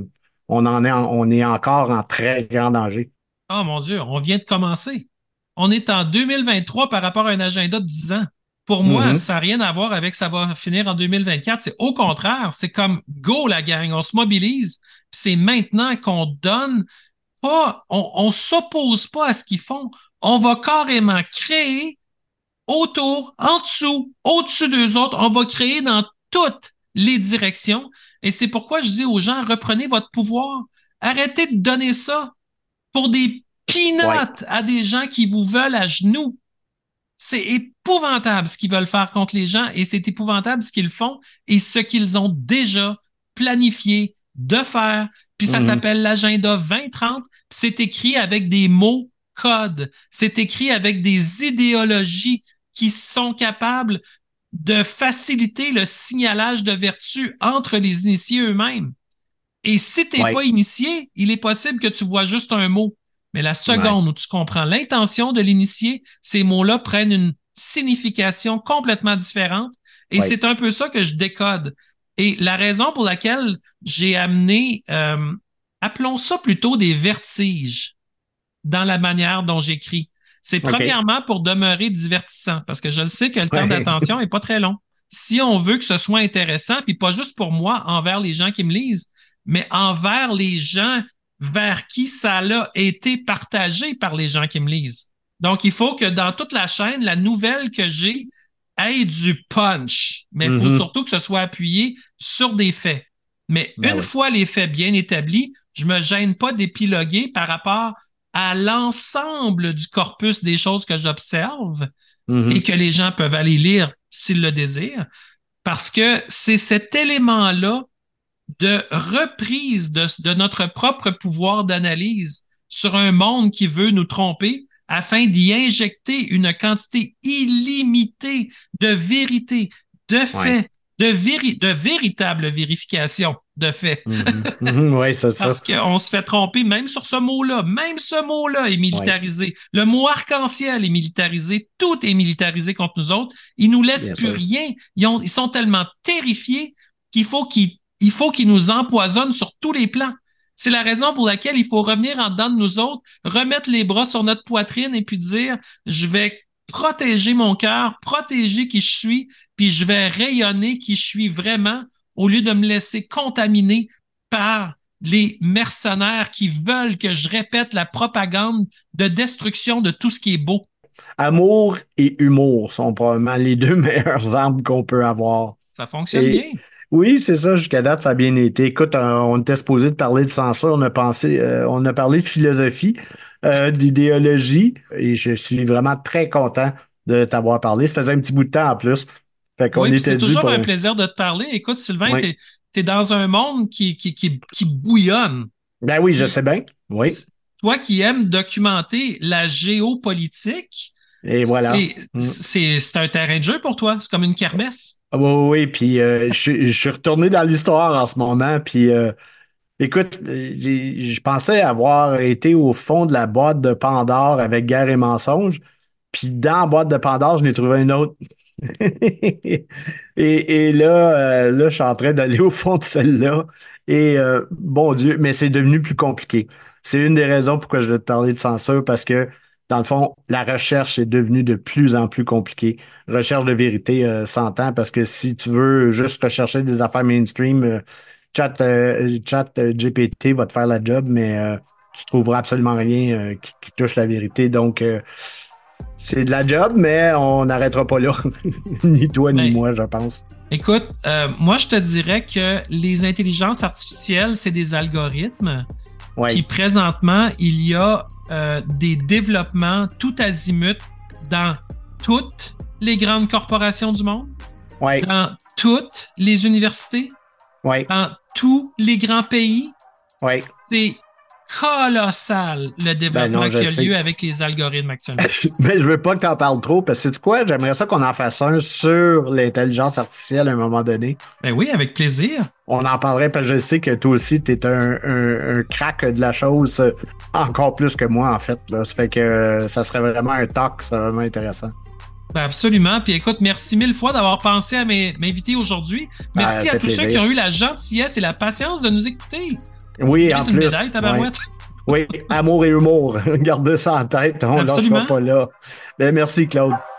on est encore en très grand danger? Oh mon Dieu, on vient de commencer. On est en 2023 par rapport à un agenda de 10 ans. Pour moi, Mhm. ça n'a rien à voir avec ça va finir en 2024. C'est au contraire, c'est comme go la gang, on se mobilise. C'est maintenant qu'on donne pas, on s'oppose pas à ce qu'ils font. On va carrément créer autour, en dessous, au-dessus d'eux autres. On va créer dans toutes les directions. Et c'est pourquoi je dis aux gens, reprenez votre pouvoir. Arrêtez de donner ça pour des Ouais. peanuts à des gens qui vous veulent à genoux. C'est épouvantable ce qu'ils veulent faire contre les gens et c'est épouvantable ce qu'ils font et ce qu'ils ont déjà planifié de faire. Puis ça Mhm. s'appelle l'agenda 2030. C'est écrit avec des mots code. C'est écrit avec des idéologies qui sont capables de faciliter le signalage de vertu entre les initiés eux-mêmes. Et si tu n'es pas initié, il est possible que tu vois juste un mot. Mais la seconde où tu comprends l'intention de l'initié, ces mots-là prennent une signification complètement différente. Et c'est un peu ça que je décode. Et la raison pour laquelle j'ai amené, appelons ça plutôt des vertiges dans la manière dont j'écris. C'est premièrement pour demeurer divertissant, parce que je le sais que le temps d'attention n'est pas très long. Si on veut que ce soit intéressant, puis pas juste pour moi, envers les gens qui me lisent, mais envers les gens vers qui ça a été partagé par les gens qui me lisent. Donc, il faut que dans toute la chaîne, la nouvelle que j'ai ait du punch, mais il faut surtout que ce soit appuyé sur des faits. Mais une fois les faits bien établis, je me gêne pas d'épiloguer par rapport à l'ensemble du corpus des choses que j'observe et que les gens peuvent aller lire s'ils le désirent, parce que c'est cet élément-là de reprise de notre propre pouvoir d'analyse sur un monde qui veut nous tromper afin d'y injecter une quantité illimitée de vérité, de faits, de véritable vérification de faits. Oui, c'est ça. Parce qu'on se fait tromper même sur ce mot-là. Même ce mot-là est militarisé. Le mot arc-en-ciel est militarisé. Tout est militarisé contre nous autres. Ils nous laissent plus rien. Ils sont tellement terrifiés qu'il faut qu'ils nous empoisonnent sur tous les plans. C'est la raison pour laquelle il faut revenir en dedans de nous autres, remettre les bras sur notre poitrine et puis dire, je vais protéger mon cœur, protéger qui je suis, puis je vais rayonner qui je suis vraiment, au lieu de me laisser contaminer par les mercenaires qui veulent que je répète la propagande de destruction de tout ce qui est beau. Amour et humour sont probablement les deux meilleures armes qu'on peut avoir. Ça fonctionne bien. Oui, c'est ça, jusqu'à date, ça a bien été. Écoute, on était supposé de parler de censure, on a parlé de philosophie, d'idéologie, et je suis vraiment très content de t'avoir parlé. Ça faisait un petit bout de temps en plus. Fait qu'on était c'est toujours un plaisir de te parler. Écoute, Sylvain, t'es dans un monde qui bouillonne. Ben oui, je sais bien. Oui. Toi qui aimes documenter la géopolitique, et voilà. C'est un terrain de jeu pour toi. C'est comme une kermesse. Oui, puis je suis retourné dans l'histoire en ce moment, puis écoute, je pensais avoir été au fond de la boîte de Pandore avec Guerre et mensonges, puis dans la boîte de Pandore, je n'ai trouvé une autre. et là, je suis en train d'aller au fond de celle-là, et bon Dieu, mais c'est devenu plus compliqué. C'est une des raisons pourquoi je veux te parler de censure, parce que dans le fond, la recherche est devenue de plus en plus compliquée. Recherche de vérité s'entend parce que si tu veux juste rechercher des affaires mainstream, chat GPT va te faire la job, mais tu trouveras absolument rien qui touche la vérité. Donc, c'est de la job, mais on n'arrêtera pas là. Ni toi, ni moi, je pense. Écoute, moi, je te dirais que les intelligences artificielles, c'est des algorithmes. Qui présentement, il y a des développements tout azimut dans toutes les grandes corporations du monde, dans toutes les universités, dans tous les grands pays. C'est colossal le développement qui a lieu avec les algorithmes actuellement. Mais je veux pas que tu en parles trop, parce que c'est quoi? J'aimerais ça qu'on en fasse un sur l'intelligence artificielle à un moment donné. Ben oui, avec plaisir. On en parlerait parce que je sais que toi aussi, tu es un crack de la chose, encore plus que moi, en fait. Là. Ça fait que ça serait vraiment un talk, c'est vraiment intéressant. Ben absolument. Puis écoute, merci mille fois d'avoir pensé à m'inviter aujourd'hui. Merci à tous ceux qui ont eu la gentillesse et la patience de nous écouter. Oui, en plus. Une médaille, tabarouette. Oui, amour et humour. Gardez ça en tête, on ne lâchera pas là. Ben, merci, Claude.